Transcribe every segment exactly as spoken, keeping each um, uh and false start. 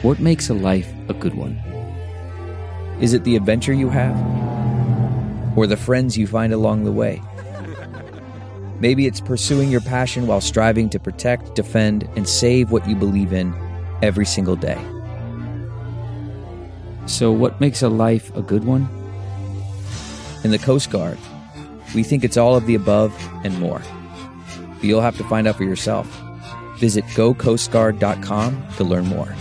What makes a life a good one? Is it the adventure you have? Or the friends you find along the way? Maybe it's pursuing your passion while striving to protect, defend, and save what you believe in every single day. So what makes a life a good one? In the Coast Guard, we think it's all of the above and more. But you'll have to find out for yourself. Visit go coast guard dot com to learn more.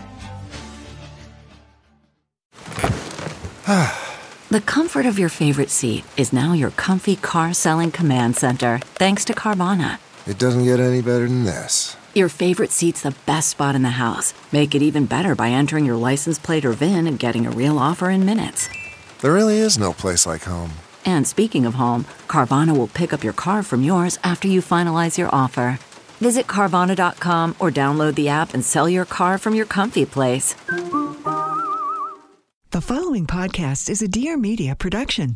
The comfort of your favorite seat is now your comfy car-selling command center, thanks to Carvana. It doesn't get any better than this. Your favorite seat's the best spot in the house. Make it even better by entering your license plate or V I N and getting a real offer in minutes. There really is no place like home. And speaking of home, Carvana will pick up your car from yours after you finalize your offer. Visit Carvana dot com or download the app and sell your car from your comfy place. The following podcast is a Dear Media production.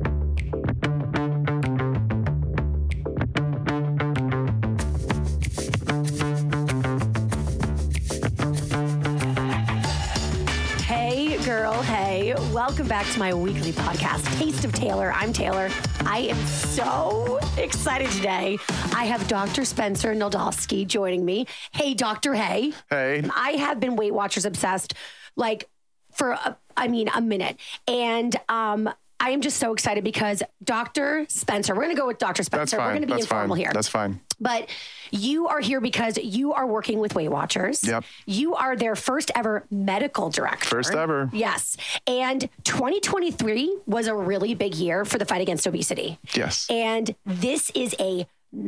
Hey, girl, hey. Welcome back to my weekly podcast, Taste of Taylor. I'm Taylor. I am so excited today. I have Doctor Spencer Noldowski joining me. Hey, Doctor Hey. Hey. I have been Weight Watchers obsessed, like, for, a, I mean, a minute. And um, I am just so excited because Doctor Spencer, we're going to go with Doctor Spencer. That's fine. We're going to be That's informal fine. here. That's fine. But you are here because you are working with Weight Watchers. Yep. You are their first ever medical director. First ever. Yes. And twenty twenty-three was a really big year for the fight against obesity. Yes. And this is a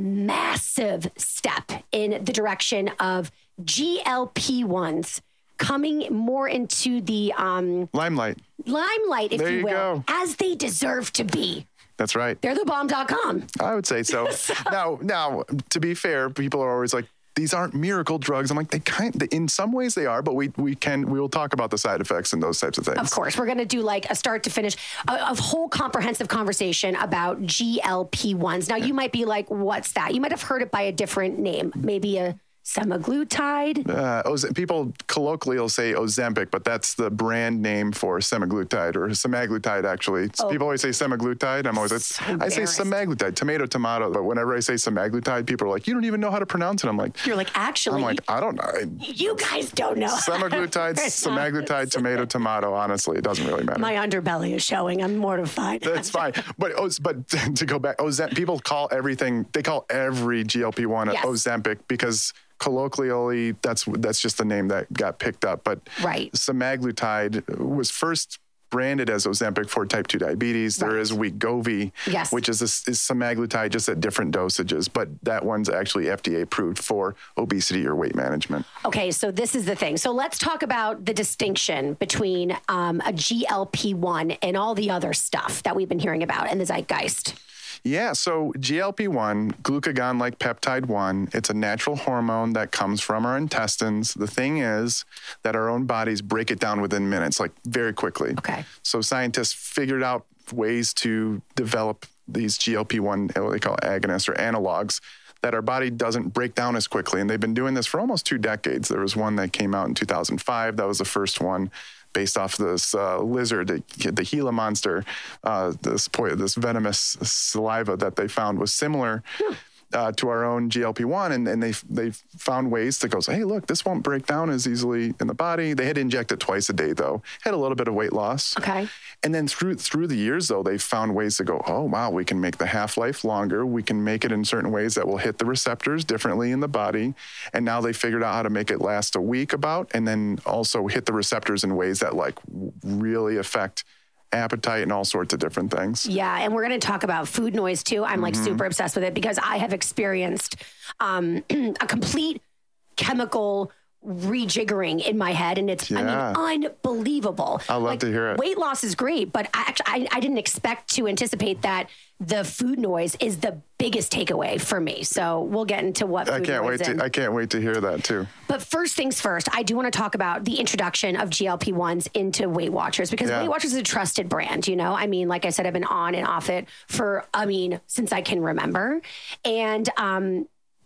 massive step in the direction of G L P ones coming more into the um, Limelight. limelight, if There you you will, go. as they deserve to be. That's right. They're the bomb dot com. I would say so. now, now, to be fair, people are always like, these aren't miracle drugs. I'm like, they kind in some ways they are, but we we can we will talk about the side effects and those types of things. Of course, we're going to do like a start to finish, a, a whole comprehensive conversation about G L P ones. Now, you might be like, what's that? You might have heard it by a different name, maybe a semaglutide. Uh, Oz- people colloquially will say Ozempic, but that's the brand name for semaglutide or semaglutide, actually. So Oh. People always say semaglutide. I'm always, So I say embarrassed. semaglutide, tomato, tomato. But whenever I say semaglutide, people are like, you don't even know how to pronounce it. I'm like, You're like, actually, I'm like, I don't know. you guys don't know. Semaglutide, semaglutide, tomato, tomato. Honestly, it doesn't really matter. My underbelly is showing. I'm mortified. That's fine. But Oz- but to go back, Ozem- people call everything, they call every G L P one Yes. Ozempic because colloquially, that's that's just the name that got picked up. But Right. semaglutide was first branded as Ozempic for type two diabetes. There Right. is Wegovy, Yes. which is, this, is semaglutide just at different dosages. But that one's actually F D A approved for obesity or weight management. Okay, so this is the thing. So let's talk about the distinction between um, a G L P one and all the other stuff that we've been hearing about in the zeitgeist. Yeah, so G L P one, glucagon-like peptide one, it's a natural hormone that comes from our intestines. The thing is that our own bodies break it down within minutes, like very quickly. Okay. So scientists figured out ways to develop these G L P one, what they call agonists or analogs, that our body doesn't break down as quickly. And they've been doing this for almost two decades. There was one that came out in two thousand five. That was the first one, based off this uh, lizard, the, the Gila monster, uh, this po- this venomous saliva that they found was similar uh, to our own G L P one, and, and they they found ways to go, hey, look, this won't break down as easily in the body. They had to inject it twice a day, though. Had a little bit of weight loss. Okay. And then through through the years, though, they found ways to go, oh, wow, we can make the half-life longer. We can make it in certain ways that will hit the receptors differently in the body. And now they figured out how to make it last a week about, and then also hit the receptors in ways that like really affect appetite and all sorts of different things. Yeah, and we're going to talk about food noise too. I'm like Mm-hmm. super obsessed with it because I have experienced um, a complete chemical rejiggering in my head, and it's Yeah. I mean unbelievable. I love Like, to hear it. Weight loss is great, but I actually I, I didn't expect to anticipate that the food noise is the biggest takeaway for me. So we'll get into what food I can't noise wait and- to I can't wait to hear that too. But first things first, I do want to talk about the introduction of G L P ones into Weight Watchers because Yeah. Weight Watchers is a trusted brand, you know? I mean, like I said, I've been on and off it for, I mean, since I can remember. And um,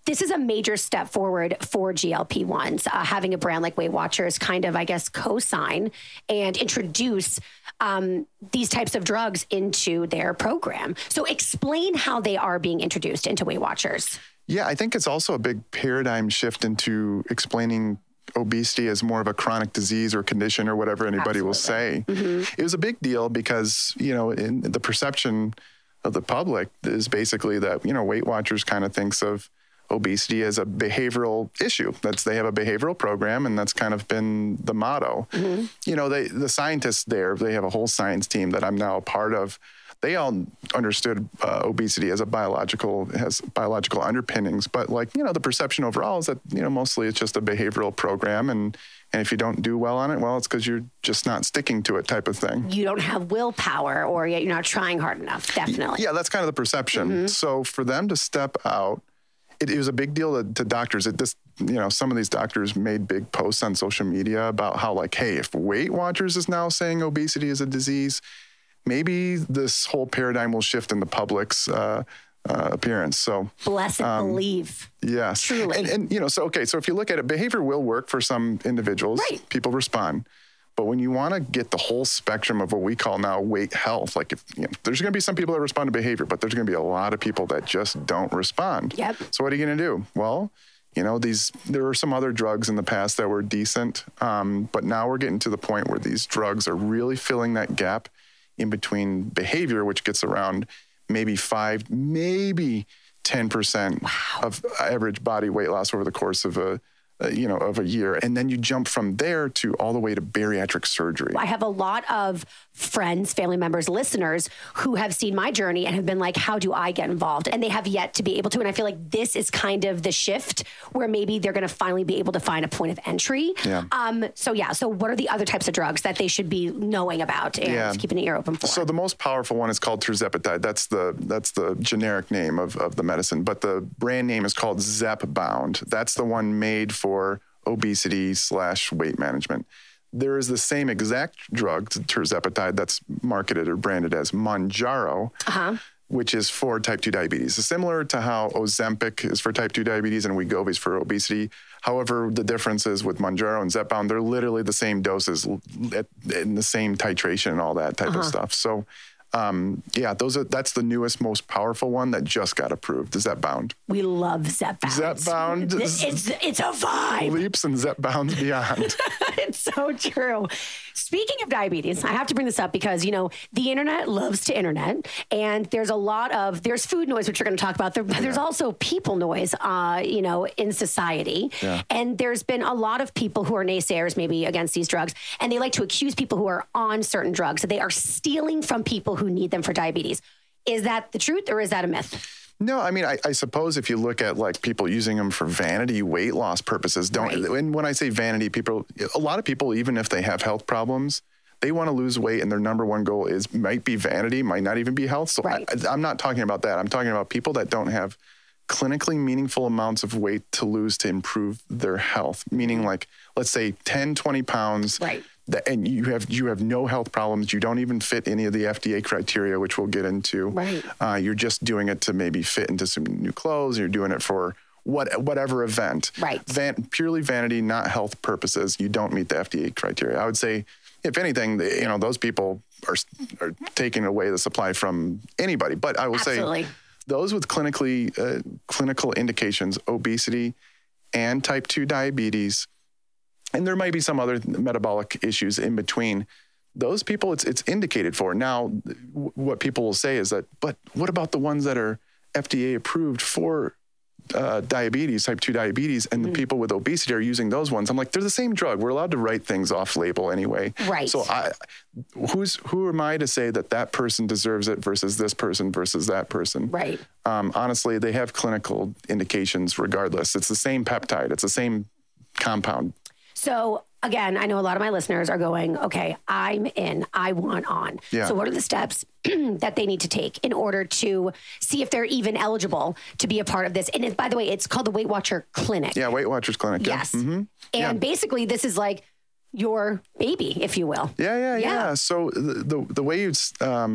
this is a major step forward for G L P ones. Uh, having a brand like Weight Watchers kind of, I guess, co-sign and introduce um, these types of drugs into their program. So explain how they are being introduced into Weight Watchers. Yeah, I think it's also a big paradigm shift into explaining obesity as more of a chronic disease or condition or whatever anybody Absolutely. will say. Mm-hmm. It was a big deal because, you know, in the perception of the public is basically that, you know, Weight Watchers kind of thinks of obesity as a behavioral issue. That's they have a behavioral program, and that's kind of been the motto. Mm-hmm. You know, they the scientists there, they have a whole science team that I'm now a part of. They all understood uh, obesity as a biological, has biological underpinnings, but like, you know, the perception overall is that, you know, mostly it's just a behavioral program, and and if you don't do well on it, well, it's because you're just not sticking to it type of thing. You don't have willpower, or yet you're not trying hard enough, definitely. Yeah, that's kind of the perception. Mm-hmm. So for them to step out, It, it was a big deal to, to doctors. It just, you know, some of these doctors made big posts on social media about how, like, hey, if Weight Watchers is now saying obesity is a disease, maybe this whole paradigm will shift in the public's uh, uh, appearance. So bless and um, believe. Yes, truly. And, and you know, so okay, so if you look at it, behavior will work for some individuals. Right. People respond. But when you want to get the whole spectrum of what we call now weight health, like if you know, there's going to be some people that respond to behavior, but there's going to be a lot of people that just don't respond. Yep. So what are you going to do? Well, you know, these there were some other drugs in the past that were decent, um, but now we're getting to the point where these drugs are really filling that gap in between behavior, which gets around maybe five, maybe ten percent wow. of average body weight loss over the course of a Uh, you know, of a year. And then you jump from there to all the way to bariatric surgery. I have a lot of friends, family members, listeners who have seen my journey and have been like, how do I get involved? And they have yet to be able to. And I feel like this is kind of the shift where maybe they're going to finally be able to find a point of entry. Yeah. Um, so yeah, so what are the other types of drugs that they should be knowing about and yeah. keeping an ear open for? So the most powerful one is called tirzepatide. That's the that's the generic name of, of the medicine, but the brand name is called Zepbound. That's the one made for obesity slash weight management. There is the same exact drug, tirzepatide, that's marketed or branded as Mounjaro, uh-huh. which is for type two diabetes. It's similar to how Ozempic is for type two diabetes and Wegovy is for obesity. However, the difference is with Mounjaro and Zepbound, they're literally the same doses in the same titration and all that type uh-huh. of stuff. So Um, yeah, those are that's the newest, most powerful one that just got approved. Is Zepbound? We love Zepbound. Zepbound. It's it's a vibe. Leaps and Zepbounds beyond. It's so true. Speaking of diabetes, I have to bring this up because, you know, the internet loves to internet, and there's a lot of, there's food noise, which we're going to talk about. There, yeah. There's also people noise, uh, you know, in society. Yeah. And there's been a lot of people who are naysayers maybe against these drugs, and they like to accuse people who are on certain drugs that they are stealing from people who need them for diabetes. Is that the truth, or is that a myth? No, I mean, I, I suppose if you look at like people using them for vanity weight loss purposes, don't, right. And when I say vanity, people, a lot of people, even if they have health problems, they want to lose weight and their number one goal is, might be vanity, might not even be health. So right. I, I'm not talking about that. I'm talking about people that don't have clinically meaningful amounts of weight to lose to improve their health. Meaning like, let's say ten, twenty pounds. Right. That, and you have you have no health problems. You don't even fit any of the F D A criteria, which we'll get into. Right. Uh, you're just doing it to maybe fit into some new clothes. You're doing it for what whatever event. Right. Van, purely vanity, not health purposes. You don't meet the F D A criteria. I would say, if anything, you know, those people are are taking away the supply from anybody. But I will Absolutely. say, those with clinically uh, clinical indications, obesity and type two diabetes. And there might be some other metabolic issues in between. Those people, it's it's indicated for. Now, w- what people will say is that, but what about the ones that are F D A approved for uh, diabetes, type two diabetes, and mm. the people with obesity are using those ones? I'm like, they're the same drug. We're allowed to write things off label anyway. Right. So I, who's who am I to say that that person deserves it versus this person versus that person? Right. Um, honestly, they have clinical indications regardless. It's the same peptide. It's the same compound. So again, I know a lot of my listeners are going, okay, I'm in, I want on. Yeah. So what are the steps that they need to take in order to see if they're even eligible to be a part of this? And it, by the way, it's called the Weight Watcher Clinic. Yeah, Weight Watchers Clinic. Yes. Yeah. Mm-hmm. And yeah. basically this is like your baby, if you will. Yeah, yeah, yeah. yeah. So the, the, the way you um,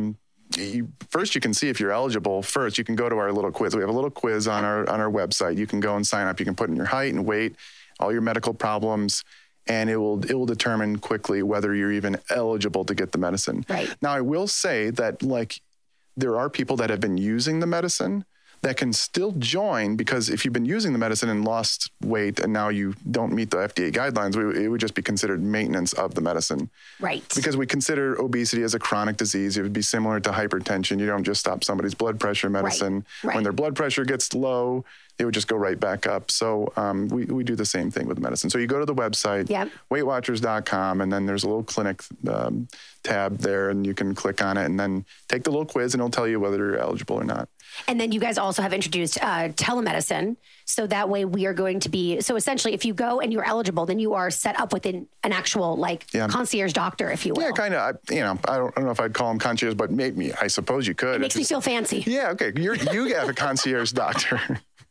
you, first you can see if you're eligible. First, you can go to our little quiz. We have a little quiz on our on our website. You can go and sign up. You can put in your height and weight, all your medical problems, and it will it will determine quickly whether you're even eligible to get the medicine. Right. Now, I will say that like there are people that have been using the medicine that can still join, because if you've been using the medicine and lost weight and now you don't meet the F D A guidelines, we, it would just be considered maintenance of the medicine. Right. Because we consider obesity as a chronic disease. It would be similar to hypertension. You don't just stop somebody's blood pressure medicine. Right. Right. When their blood pressure gets low, it would just go right back up. So um, we, we do the same thing with medicine. So you go to the website, yep. weight watchers dot com, and then there's a little clinic um, tab there, and you can click on it and then take the little quiz, and it'll tell you whether you're eligible or not. And then you guys also have introduced uh, telemedicine. So that way we are going to be, so essentially if you go and you're eligible, then you are set up with an, an actual like yeah. concierge doctor, if you will. Yeah, kind of, you know, I don't, I don't know if I'd call him concierge, but maybe, I suppose you could. It makes me feel fancy. Yeah, okay. You're, you have a concierge doctor.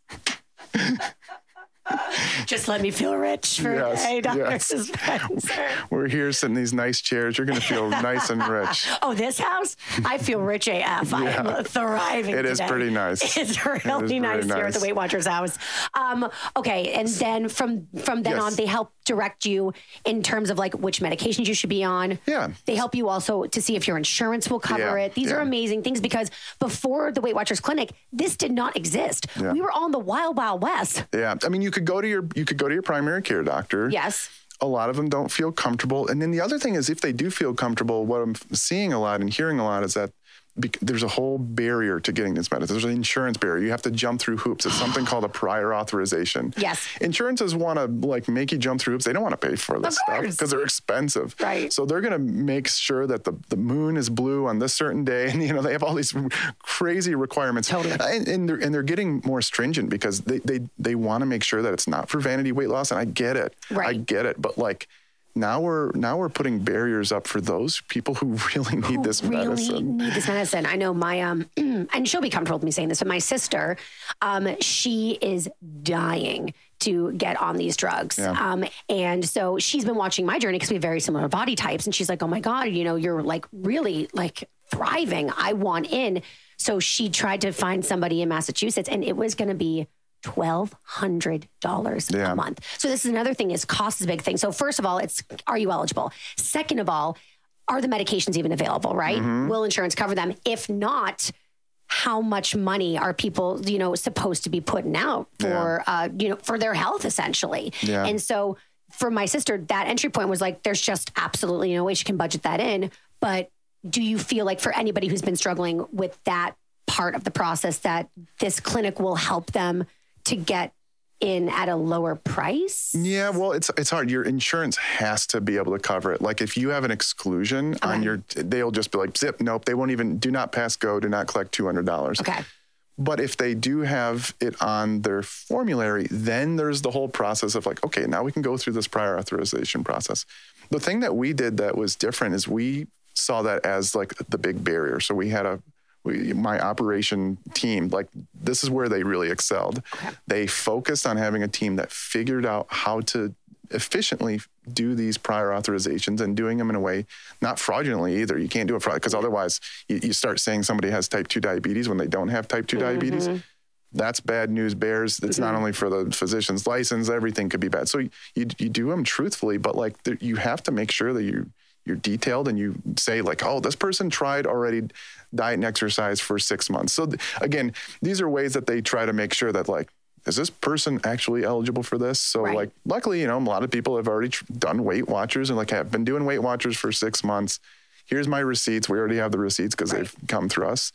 Just let me feel rich for yes, a day, Doctor yes. Spencer. We're here sitting in these nice chairs. You're going to feel nice and rich. Oh, this house? I feel rich A F. I Yeah. am thriving It is today. pretty nice. It's really It is nice, very here at the nice. Weight Watchers house. Um, okay, and then from from then Yes. on, they help direct you in terms of like which medications you should be on. Yeah. They help you also to see if your insurance will cover Yeah, it. These are yeah. amazing things, because before the Weight Watchers Clinic, this did not exist. Yeah. We were on the wild, wild west. Yeah. I mean, you could go to your, you could go to your primary care doctor. Yes. A lot of them don't feel comfortable. And then the other thing is, if they do feel comfortable, what I'm seeing a lot and hearing a lot is that be- there's a whole barrier to getting this medicine. There's an insurance barrier. You have to jump through hoops. It's something called a prior authorization. Yes. Insurances want to like make you jump through hoops. They don't want to pay for this Of stuff course. because they're expensive. Right. So they're going to make sure that the, the moon is blue on this certain day. And, you know, they have all these crazy requirements. Totally. And, and, they're, and they're getting more stringent because they, they, they want to make sure that it's not for vanity weight loss. And I get it. Right. I get it. But like, Now we're now we're putting barriers up for those people who really need Who this really medicine. need this medicine. I know my um, and she'll be comfortable with me saying this, but my sister, um, she is dying to get on these drugs. Yeah. Um, and so she's been watching my journey because we have very similar body types, and she's like, "Oh my God, you know, you're like really like thriving. I want in." So she tried to find somebody in Massachusetts, and it was going to be twelve hundred dollars Yeah. a month. So this is another thing, is cost is a big thing. So first of all, it's, are you eligible? Second of all, are the medications even available, right? Mm-hmm. Will insurance cover them? If not, how much money are people, you know, supposed to be putting out for, uh, you know, for their health essentially? Yeah. And so for my sister, that entry point was like, there's just absolutely no way she can budget that in. But do you feel like for anybody who's been struggling with that part of the process, that this clinic will help them to get in at a lower price? Yeah, well, it's it's hard. Your insurance has to be able to cover it. Like if you have an exclusion on Okay. your, they'll just be like, zip, nope. They won't even, do not pass go, do not collect two hundred dollars. Okay. But if they do have it on their formulary, then there's the whole process of like, okay, now we can go through this prior authorization process. The thing that we did that was different is we saw that as like the big barrier. So we had a, we, my operation team, like this is where they really excelled. Okay. They focused on having a team that figured out how to efficiently do these prior authorizations and doing them in a way, not fraudulently either. You can't do it fraud because otherwise you, you start saying somebody has type two diabetes when they don't have type two Mm-hmm. diabetes. That's bad news bears. It's not only for the physician's license, everything could be bad. So you, you, you do them truthfully, but like there, you have to make sure that you, you're detailed and you say like, oh, this person tried already diet and exercise for six months. So th- again, these are ways that they try to make sure that like, is this person actually eligible for this? So Right. like, luckily, you know, a lot of people have already tr- done Weight Watchers and like have been doing Weight Watchers for six months. Here's my receipts. We already have the receipts because Right. they've come through us.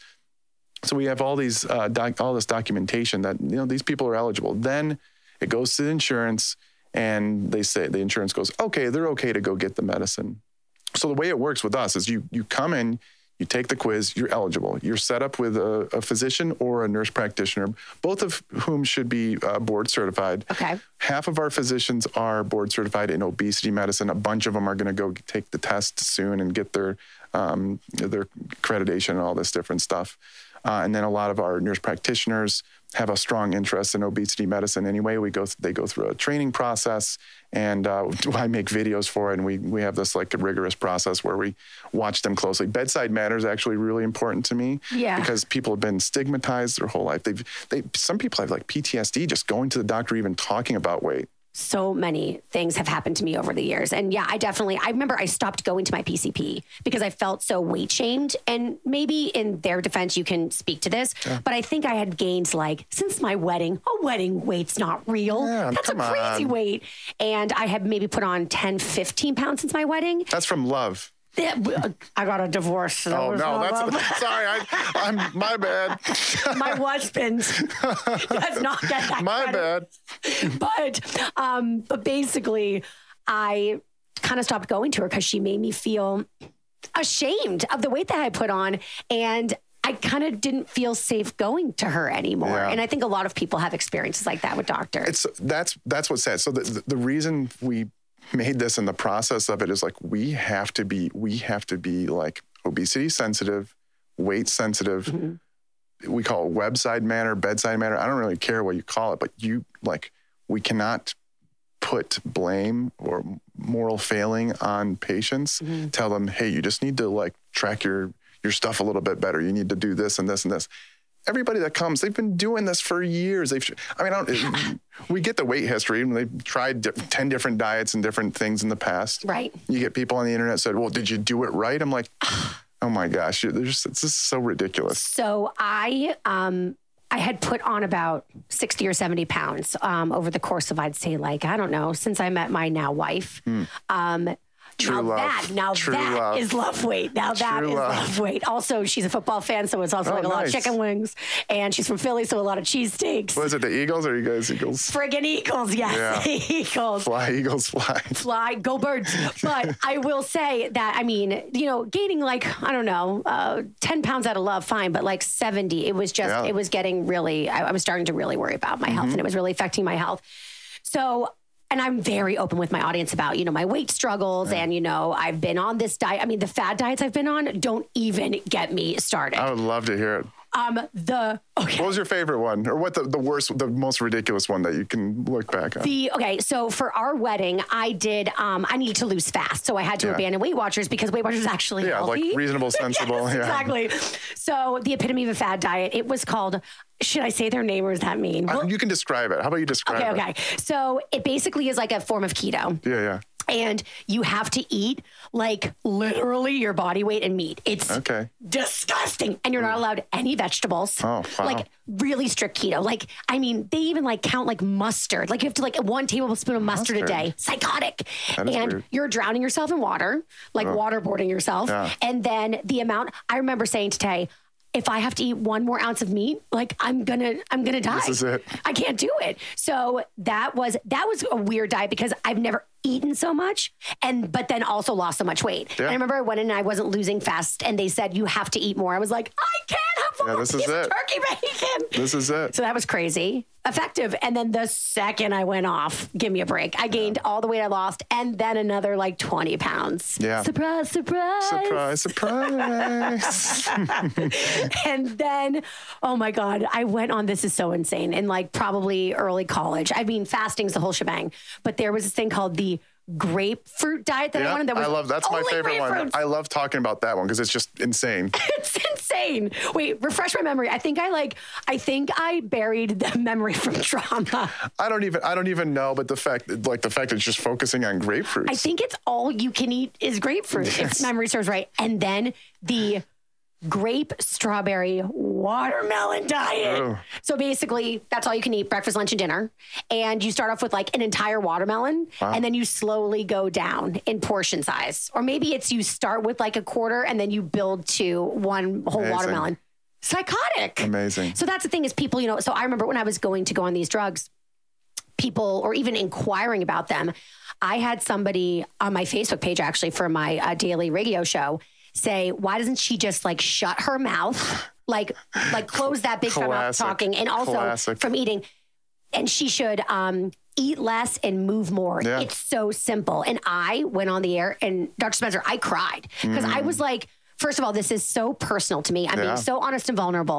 So we have all these, uh, doc- all this documentation that, you know, these people are eligible. Then it goes to the insurance and they say, the insurance goes, okay, they're okay to go get the medicine. So the way it works with us is you, you come in, you take the quiz, you're eligible. You're set up with a, a physician or a nurse practitioner, both of whom should be uh, board certified. Okay. Half of our physicians are board certified in obesity medicine. A bunch of them are going to go take the test soon and get their um, their accreditation and all this different stuff. Uh, and then a lot of our nurse practitioners have a strong interest in obesity medicine anyway. We go, th- they go through a training process, and uh, I make videos for it. And we, we have this like a rigorous process where we watch them closely. Bedside manner is actually really important to me Yeah. because people have been stigmatized their whole life. They've, they, some people have like P T S D just going to the doctor, even talking about weight. So many things have happened to me over the years. And yeah, I definitely, I remember I stopped going to my P C P because I felt so weight shamed. And maybe in their defense, you can speak to this, yeah. but I think I had gained like, since my wedding, a wedding weight's not real. Yeah, That's a crazy on. weight. And I had maybe put on ten, fifteen pounds since my wedding. That's from love. I got a divorce. So oh no, that's sorry. I, I'm my bad. My husband does not get that. My credit. bad. But um, but basically, I kind of stopped going to her because she made me feel ashamed of the weight that I put on, and I kind of didn't feel safe going to her anymore. Yeah. And I think a lot of people have experiences like that with doctors. It's that's that's what's sad. So the the, the reason we made this in the process of it is like we have to be we have to be like obesity sensitive, weight sensitive. Mm-hmm. We call it webside manner, bedside manner. I don't really care what you call it, but you like we cannot put blame or moral failing on patients. Mm-hmm. Tell them, hey, you just need to like track your your stuff a little bit better. You need to do this and this and this. Everybody that comes, they've been doing this for years. They've, I mean, I don't, we get the weight history, and they've tried di- ten different diets and different things in the past. Right. You get people on the internet said, well, did you do it right? I'm like, oh my gosh, just, it's just so ridiculous. So I, um, I had put on about sixty or seventy pounds um, over the course of, I'd say like, I don't know, since I met my now wife. Hmm. Um, True now love. that, now True that love. is love weight. Now that True is love. love weight. Also, she's a football fan, so it's also Oh, like a lot of nice. chicken wings. And she's from Philly, so a lot of cheesesteaks. What is it, the Eagles or you guys Eagles? Friggin' Eagles, yes. Yeah. Eagles. Fly, Eagles, fly. Fly, go birds. But I will say that, I mean, you know, gaining like, I don't know, uh, ten pounds out of love, fine, but like seventy, it was just, Yeah. it was getting really, I, I was starting to really worry about my health, and it was really affecting my health. So, and I'm very open with my audience about, you know, my weight struggles. Yeah. And, you know, I've been on this diet. I mean, the fad diets I've been on don't even get me started. I would love to hear it. Um, the, okay. What was your favorite one? Or what the, the worst, the most ridiculous one that you can look back on? The, okay, so for our wedding, I did, um, I needed to lose fast. So I had to yeah. abandon Weight Watchers because Weight Watchers is actually yeah, healthy. like reasonable, sensible. Yes, yeah. Exactly. So the epitome of a fad diet, it was called, should I say their name or is that mean? Uh, well, you can describe it. How about you describe okay, it? Okay, okay. So it basically is like a form of keto. Yeah, yeah. And you have to eat like literally your body weight in meat. It's okay. disgusting. And you're not allowed any vegetables. Oh, wow. Like really strict keto. Like, I mean, they even like count like mustard. Like you have to like one tablespoon of mustard, mustard. a day. Psychotic. That is and weird. You're drowning yourself in water, like oh. waterboarding yourself. Yeah. And then the amount, I remember saying to Tay, if I have to eat one more ounce of meat, like I'm gonna, I'm gonna die. This is it. I can't do it. So that was, that was a weird diet because I've never eaten so much and, but then also lost so much weight. Yeah. I remember I went in and I wasn't losing fast and they said, you have to eat more. I was like, I can't have four yeah, this pieces is it. of turkey bacon. This is it. So that was crazy. Effective. And then the second I went off, give me a break. I gained yeah. all the weight I lost and then another like twenty pounds. Yeah. Surprise, surprise. Surprise, surprise. And then, oh my God, I went on, this is so insane, in like probably early college. I mean, fasting's the whole shebang. But there was this thing called the grapefruit diet that yeah, I wanted. That was I love, that's my favorite one. I love talking about that one because it's just insane. It's insane. Wait, refresh my memory. I think I like, I think I buried the memory from trauma. I don't even, I don't even know, but the fact, like the fact that it's just focusing on grapefruits. I think it's all you can eat is grapefruit, yes. if memory serves right. And then the grape strawberry watermelon diet. Oh. So basically that's all you can eat, breakfast, lunch, and dinner. And you start off with like an entire watermelon wow. and then you slowly go down in portion size. Or maybe it's you start with like a quarter and then you build to one whole Amazing. watermelon. Psychotic. Amazing. So that's the thing is people, you know, so I remember when I was going to go on these drugs, people or even inquiring about them, I had somebody on my Facebook page actually for my uh, daily radio show say, why doesn't she just like shut her mouth? Like, like close that big fat mouth talking and also Classic. from eating. And she should um, eat less and move more. Yeah. It's so simple. And I went on the air and Doctor Spencer, I cried because mm. I was like, first of all, this is so personal to me. I'm yeah. being so honest and vulnerable.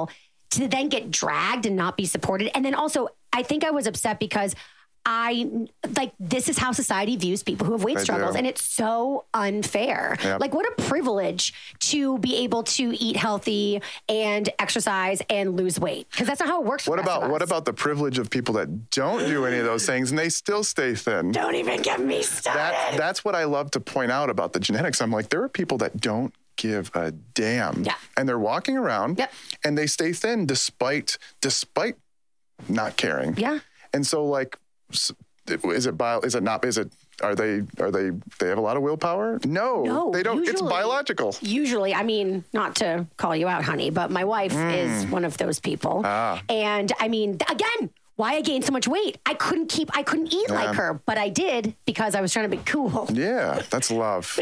to then get dragged and not be supported. And then also, I think I was upset because I like this is how society views people who have weight They struggles, do. and it's so unfair. Yep. Like, what a privilege to be able to eat healthy and exercise and lose weight, because that's not how it works. For What the rest about of what us. about the privilege of people that don't do any of those things and they still stay thin? Don't even get me started. That, that's what I love to point out about the genetics. I'm like, there are people that don't give a damn. Yeah. And they're walking around Yep. and they stay thin despite despite not caring. Yeah. And so like s- is it bio is it not is it are they are they they have a lot of willpower? No. No, they don't. It's usually- biological. Usually, I mean, not to call you out, honey, but my wife is one of those people. Ah. And I mean, th- again, why I gained so much weight. I couldn't keep, I couldn't eat like her, but I did because I was trying to be cool. Yeah, that's love.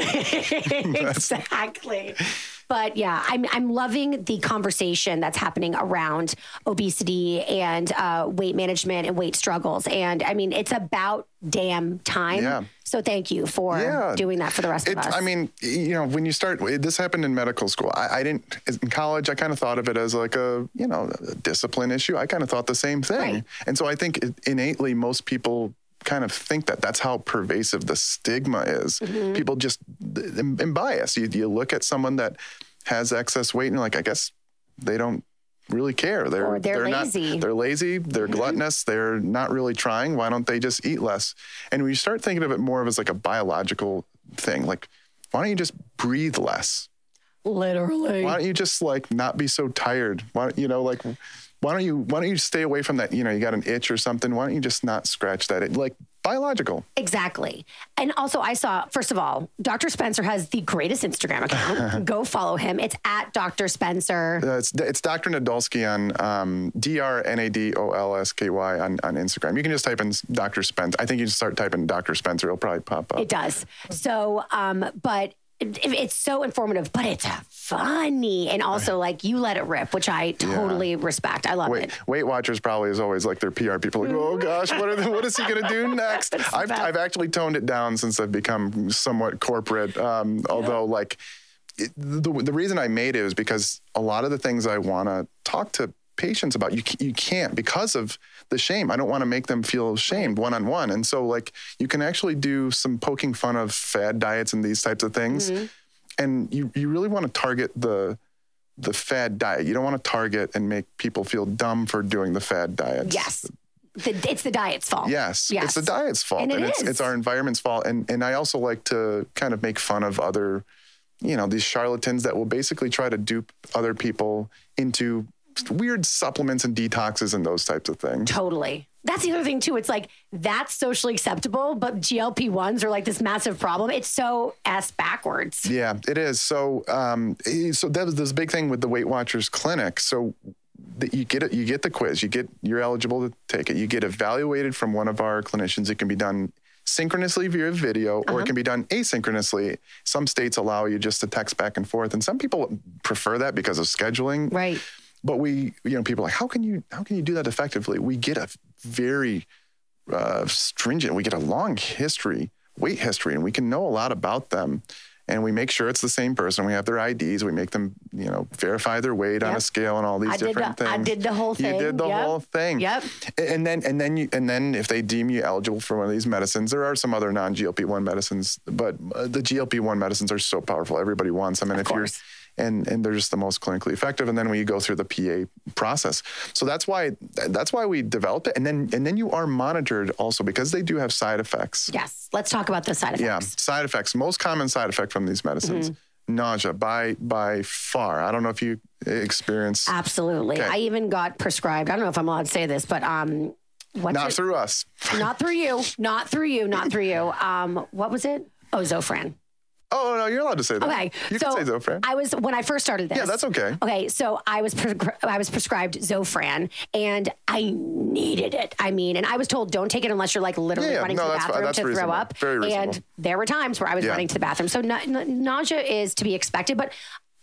Exactly. But yeah, I'm I'm loving the conversation that's happening around obesity and uh, weight management and weight struggles. And I mean, it's about damn time. Yeah. So thank you for Yeah. doing that for the rest It, of us. I mean, you know, when you start, this happened in medical school. I, I didn't, in college, I kind of thought of it as like a, you know, a discipline issue. I kind of thought the same thing. Right. And so I think it, innately most people kind of think that that's how pervasive the stigma is. Mm-hmm. People just, in, in bias, you, you look at someone that has excess weight and you're like, I guess they don't really care. They're, Or they're lazy. Not, they're lazy. They're gluttonous. They're not really trying. Why don't they just eat less? And when you start thinking of it more of as like a biological thing, like, why don't you just breathe less? Literally. Why don't you just like not be so tired? Why don't you know, like, why don't you, why don't you stay away from that? You know, you got an itch or something. Why don't you just not scratch that? It, like biological. Exactly. And also I saw, first of all, Doctor Spencer has the greatest Instagram account. Go follow him. It's at Doctor Spencer. Uh, it's it's Doctor Nadolsky on um, D R N A D O L S K Y on, on Instagram. You can just type in Doctor Spencer. I think you just start typing Doctor Spencer. It'll probably pop up. It does. So, um, but it, it's so informative, but it's funny. And also like you let it rip, which I totally respect. I love Wait, it. Weight Watchers probably is always like their P R people. Like, oh gosh, what are they, what is he going to do next? I've best. I've actually toned it down since I've become somewhat corporate. Um, although like it, the the reason I made it was because a lot of the things I want to talk to patients about, you you can't because of the shame. I don't want to make them feel shamed one on one. And so like you can actually do some poking fun of fad diets and these types of things. Mm-hmm. And you, you really want to target the the fad diet. You don't want to target and make people feel dumb for doing the fad diets. Yes. The, it's the diet's fault. Yes, Yes. it's the diet's fault, And it it's is. it's our environment's fault. And and I also like to kind of make fun of other, you know, these charlatans that will basically try to dupe other people into weird supplements and detoxes and those types of things. Totally. That's the other thing too. It's like that's socially acceptable, but G L P ones are like this massive problem. It's so ass backwards. Yeah, it is. So, um, eh, so that was this big thing with the Weight Watchers clinic. So the, you get it, you get the quiz, you get, you're eligible to take it. You get evaluated from one of our clinicians. It can be done synchronously via video, or Uh-huh. it can be done asynchronously. Some states allow you just to text back and forth, and some people prefer that because of scheduling. Right. But we, you know, people are like, how can you, how can you do that effectively? We get a very uh, stringent, we get a long history, weight history, and we can know a lot about them. And we make sure it's the same person. We have their I Ds. We make them, you know, verify their weight on Yep. a scale and all these I did different the- things. I did the whole thing. You did the Yep. whole thing. Yep. And then, and then you, and then if they deem you eligible for one of these medicines, there are some other non-G L P one medicines, but uh, the G L P one medicines are so powerful. Everybody wants them. And Of if course. you're, and and they're just the most clinically effective. And then when you go through the P A process, so that's why that's why we developed it. And then and then you are monitored also because they do have side effects. Yes. Let's talk about those side Yeah, effects. side effects. Most common side effect from these medicines, Mm-hmm. nausea by by far. I don't know if you experience. Absolutely. Okay. I even got prescribed. I don't know if I'm allowed to say this, but um, what's Not it? through us. Not through you. Not through you. Not through you. Um, what was it? Oh, Zofran. Oh no, you're allowed to say that. Okay. You so can say Zofran. I was when I first started this. Yeah, that's okay. Okay, so I was pre- I was prescribed Zofran, and I needed it. I mean, and I was told don't take it unless you're like literally Yeah, yeah. running No, to the that's- bathroom that's to throw reasonable. up. Very reasonable. And there were times where I was Yeah. running to the bathroom. So na- na- nausea is to be expected, but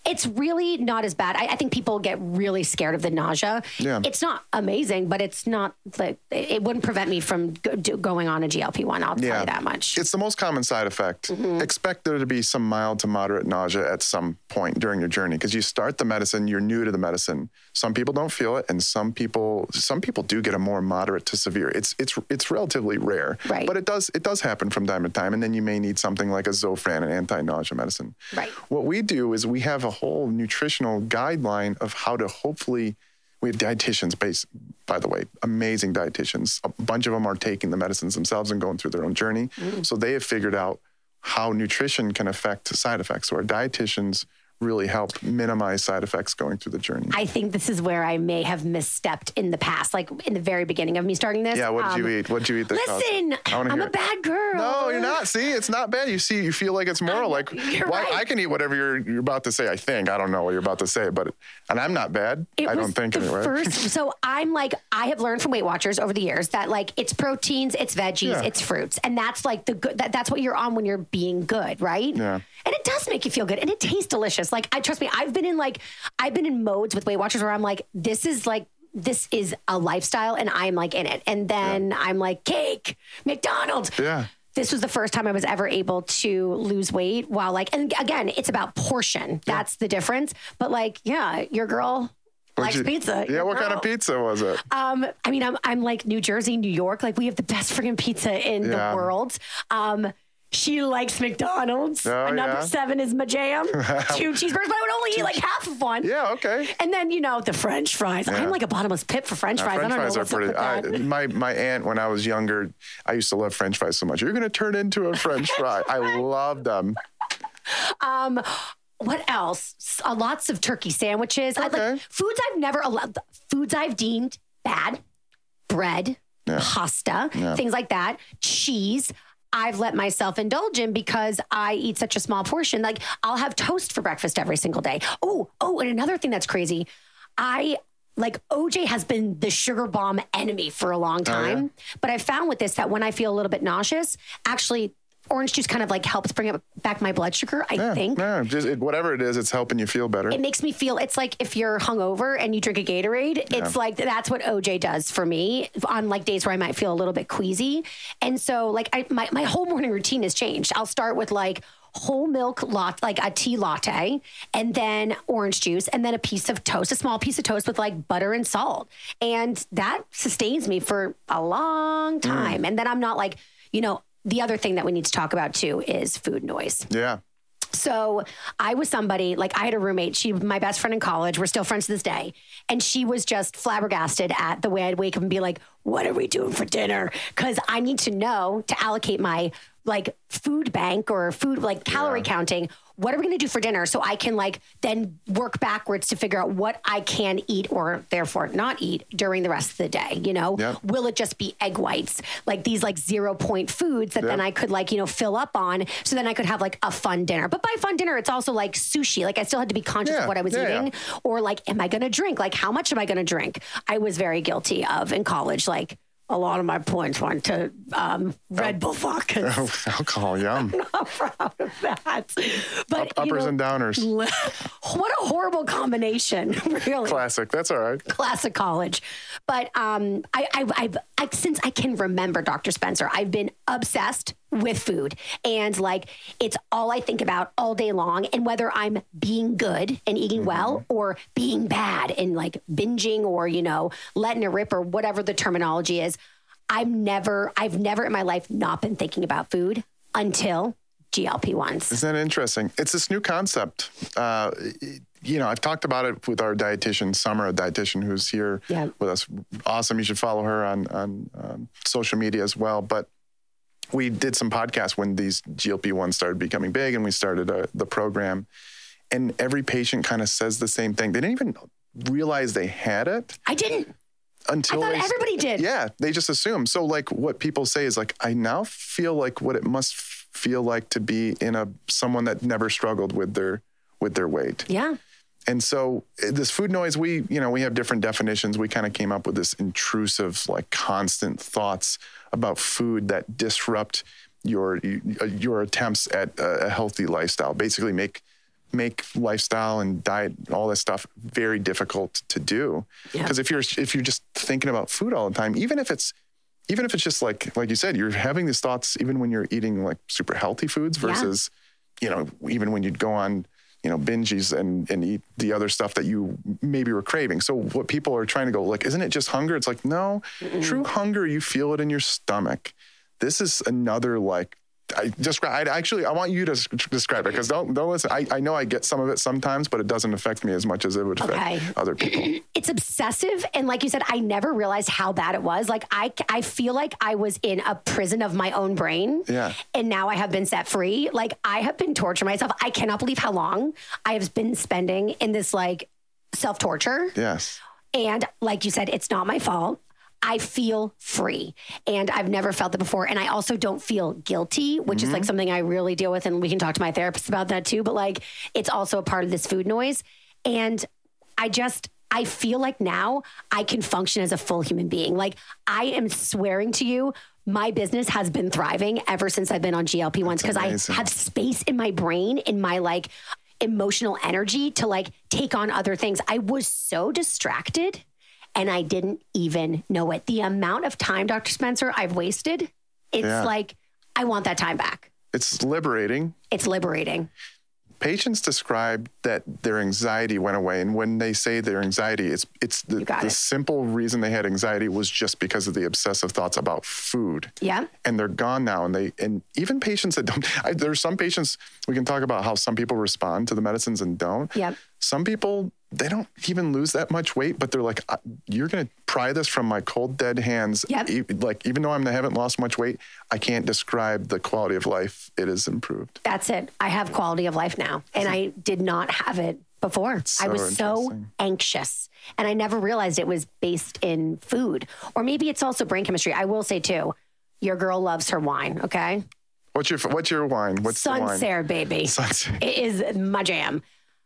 It's really not as bad. I, I think people get really scared of the nausea. Yeah. It's not amazing, but it's not like it, it wouldn't prevent me from go, do, going on a G L P one. I'll Yeah. tell you that much. It's the most common side effect. Mm-hmm. Expect there to be some mild to moderate nausea at some point during your journey because you start the medicine, you're new to the medicine. Some people don't feel it, and some people some people do get a more moderate to severe. It's it's it's relatively rare, Right. but it does it does happen from time to time, and then you may need something like a Zofran, an anti-nausea medicine. Right. What we do is we have a whole nutritional guideline of how to hopefully. We have dietitians, based, by the way, amazing dietitians. A bunch of them are taking the medicines themselves and going through their own journey. Mm. So they have figured out how nutrition can affect side effects. So our dietitians really help minimize side effects going through the journey. I think this is where I may have misstepped in the past, like in the very beginning of me starting this. Yeah, what did Um, you eat? What did you eat? That Listen, caused- I wanna I'm hear a it. bad girl. No, you're not. See, it's not bad. You see, you feel like it's moral. Like, You're why, right. I can eat whatever you're you're about to say. I think I don't know what you're about to say, but and I'm not bad. It I was don't think the anyway. first. So I'm like, I have learned from Weight Watchers over the years that like it's proteins, it's veggies, Yeah. it's fruits, and that's like the good. That, that's what you're on when you're being good, right? Yeah. And it does make you feel good, and it tastes delicious. Like I trust me, I've been in like I've been in modes with Weight Watchers where I'm like, this is like. This is a lifestyle and I'm like in it. And then I'm like, cake, McDonald's. Yeah. This was the first time I was ever able to lose weight while like, and again, it's about portion. That's the difference. But like, yeah, your girl What'd likes you- pizza. Yeah, Your what kind of girl- pizza was it? Um, I mean, I'm, I'm like New Jersey, New York. Like we have the best freaking pizza in Yeah. the world. Um, she likes McDonald's. Oh, A number yeah. seven is my jam. Two cheeseburgers, but I would only eat like half of one. Yeah, okay. And then, you know, the French fries. Yeah. I'm like a bottomless pit for French Uh, fries. French I don't fries know are what's up pretty. with that. I, my my aunt, when I was younger, I used to love French fries so much. You're going to turn into a French fry. I love them. Um, what else? S- uh, lots of turkey sandwiches. I Okay. like foods I've never allowed. Foods I've deemed bad. Bread, Yeah. pasta, Yeah. things like that. Cheese. I've let myself indulge in because I eat such a small portion. Like I'll have toast for breakfast every single day. Oh, oh, and another thing that's crazy. I like O J has been the sugar bomb enemy for a long time. Oh, yeah? But I found with this that when I feel a little bit nauseous, actually orange juice kind of like helps bring up back my blood sugar, I Yeah, think. yeah, just it, whatever it is, it's helping you feel better. It makes me feel it's like if you're hungover and you drink a Gatorade, it's like that's what O J does for me on like days where I might feel a little bit queasy. And so like I my, my whole morning routine has changed. I'll start with like whole milk latte, like a tea latte, and then orange juice, and then a piece of toast, a small piece of toast with like butter and salt. And that sustains me for a long time. And then I'm not like, you know, the other thing that we need to talk about too is food noise. yeah. So I was somebody like I had a roommate. She was my best friend in college. We're still friends to this day. And she was just flabbergasted at the way I'd wake up and be like, what are we doing for dinner? Because I need to know to allocate my like food bank or food like calorie counting. What are we going to do for dinner? So I can like then work backwards to figure out what I can eat or therefore not eat during the rest of the day. You know, Yep. will it just be egg whites? Like these like zero point foods that then Yep. I could like, you know, fill up on. So then I could have like a fun dinner. But by fun dinner, it's also like sushi. Like I still had to be conscious Yeah, of what I was yeah, eating. yeah. Or like, am I going to drink? Like, how much am I going to drink? I was very guilty of in college, like, a lot of my points went to um, Red Bull vodka. Oh, alcohol, yum. I'm proud of that. But Up- you uppers know, and downers. What a horrible combination, really. Classic. That's all right. Classic college. But um, I, I, I've, I, since I can remember, Doctor Spencer, I've been obsessed with food. And like, it's all I think about all day long. And whether I'm being good and eating well or being bad and like binging or, you know, letting it rip or whatever the terminology is, I'm never, I've never in my life not been thinking about food until G L P ones. Isn't that interesting? It's this new concept. Uh, you know, I've talked about it with our dietitian, Summer, a dietitian who's here Yeah. with us. Awesome. You should follow her on, on um, social media as well. But we did some podcasts when these G L P ones started becoming big and we started uh, the program. And every patient kind of says the same thing. They didn't even realize they had it I didn't. until I thought they- everybody did. Yeah, they just assume. So like what people say is like, I now feel like what it must feel like to be in a someone that never struggled with their with their weight. Yeah. And so uh, this food noise, we, you know, we have different definitions. We kind of came up with this intrusive, like constant thoughts about food that disrupt your your attempts at a healthy lifestyle. Basically make make lifestyle and diet, all this stuff, very difficult to do. Because Yeah. if you're if you're just thinking about food all the time, even if it's even if it's just like like you said, you're having these thoughts even when you're eating like super healthy foods versus, you know, even when you'd go on, you know, binges and, and eat the other stuff that you maybe were craving. So what people are trying to go like, isn't it just hunger? It's like, no, Mm-mm. true hunger, you feel it in your stomach. This is another like, I describe. I actually, I want you to s- describe it because don't don't listen. I, I know I get some of it sometimes, but it doesn't affect me as much as it would affect Okay. other people. It's obsessive. And like you said, I never realized how bad it was. Like I, I feel like I was in a prison of my own brain. Yeah. And now I have been set free. Like I have been torturing myself. I cannot believe how long I have been spending in this like self-torture. Yes. And like you said, it's not my fault. I feel free and I've never felt that before. And I also don't feel guilty, which is like something I really deal with. And we can talk to my therapist about that too. But like, it's also a part of this food noise. And I just, I feel like now I can function as a full human being. Like I am swearing to you, my business has been thriving ever since I've been on G L P ones because I amazing. have space in my brain, in my like emotional energy to like take on other things. I was so distracted. And I didn't even know it. The amount of time, Doctor Spencer, I've wasted, it's Yeah. like, I want that time back. It's liberating. It's liberating. Patients describe that their anxiety went away. And when they say their anxiety, it's it's the, You got the it. simple reason they had anxiety was just because of the obsessive thoughts about food. Yeah. And they're gone now. And they and even patients that don't, I, there's some patients, we can talk about how some people respond to the medicines and don't. Yep. Some people, they don't even lose that much weight, but they're like, I- you're going to pry this from my cold, dead hands. Yep. E- like, even though I'm, I haven't lost much weight, I can't describe the quality of life. It has improved. That's it. I have quality of life now. And I did not have it before. I so was so interesting. anxious. And I never realized it was based in food. Or maybe it's also brain chemistry. I will say too, your girl loves her wine, okay? What's your What's your wine? What's the wine? Sancerre, baby. Sancerre. It is my jam.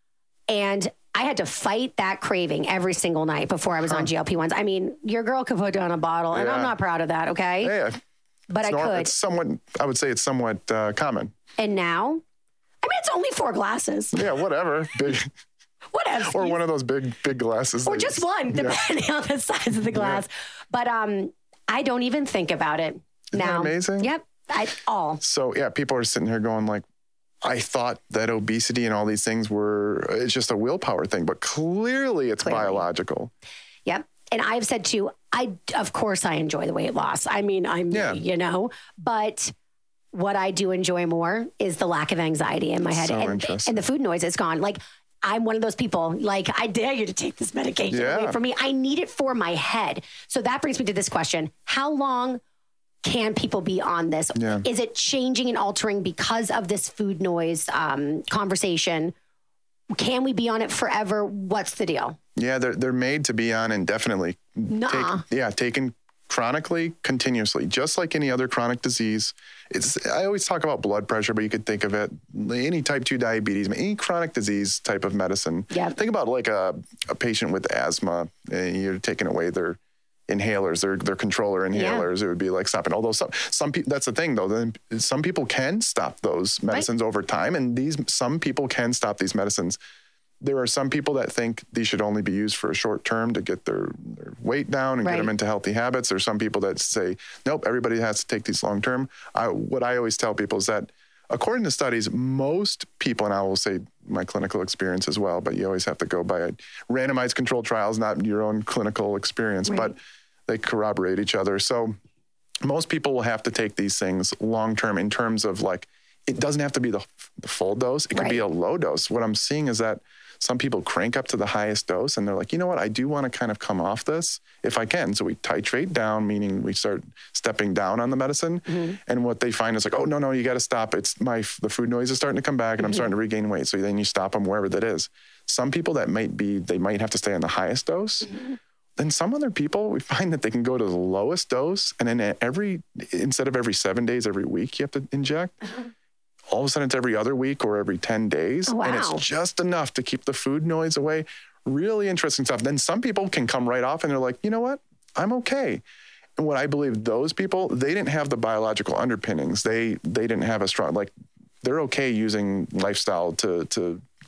And I had to fight that craving every single night before I was on G L P ones. I mean, your girl could put down a bottle, and Yeah. I'm not proud of that, okay? Yeah, but I it's, nor- could. it's somewhat. I would say it's somewhat uh, common. And now, I mean, it's only four glasses. Yeah, whatever. Big, Whatever. or one of those big big glasses. Or that- just one, Yeah. depending on the size of the glass. But um, I don't even think about it that now. amazing? Yep. I all. So yeah, people are sitting here going like, I thought that obesity and all these things were, it's just a willpower thing, but clearly it's Clearly. biological. Yep. And I've said too, I, of course, I enjoy the weight loss. I mean, I'm, Yeah. you know, but what I do enjoy more is the lack of anxiety in my head. So and, interesting. and the food noise is gone. Like, I'm one of those people, like, I dare you to take this medication Yeah. away from me. I need it for my head. So that brings me to this question. How long can people be on this? Yeah. Is it changing and altering because of this food noise um, conversation? Can we be on it forever? What's the deal? Yeah, they're they're made to be on indefinitely. Nuh-uh. Take, yeah, taken chronically, continuously, just like any other chronic disease. It's I always talk about blood pressure, but you could think of it any type two diabetes, any chronic disease type of medicine. Yeah. Think about like a, a patient with asthma, and you're taking away their inhalers, their their controller inhalers. It would be like stopping. Although some some people, that's the thing though. Then some people can stop those medicines over time, and these some people can stop these medicines. There are some people that think these should only be used for a short term to get their, their weight down and Right. get them into healthy habits. There's some people that say, nope, everybody has to take these long term. I, what I always tell people is that according to studies, most people, and I will say my clinical experience as well, but you always have to go by a randomized controlled trials, not your own clinical experience, Right. but they corroborate each other. So most people will have to take these things long term in terms of like, it doesn't have to be the, the full dose. It could be Right. a low dose. What I'm seeing is that some people crank up to the highest dose and they're like, you know what, I do want to kind of come off this if I can. So we titrate down, meaning we start stepping down on the medicine. Mm-hmm. And what they find is like, oh, no, no, you got to stop. It's my, the food noise is starting to come back and I'm Mm-hmm. starting to regain weight. So then you stop them wherever that is. Some people that might be, they might have to stay on the highest dose. Mm-hmm. Then some other people, we find that they can go to the lowest dose. And then every, instead of every seven days, every week you have to inject. All of a sudden it's every other week or every ten days. Oh, And it's wow. just enough to keep the food noise away. Really interesting stuff. Then some people can come right off and they're like, you know what? I'm okay. And what I believe those people, they didn't have the biological underpinnings. They they didn't have a strong, like they're okay using lifestyle to to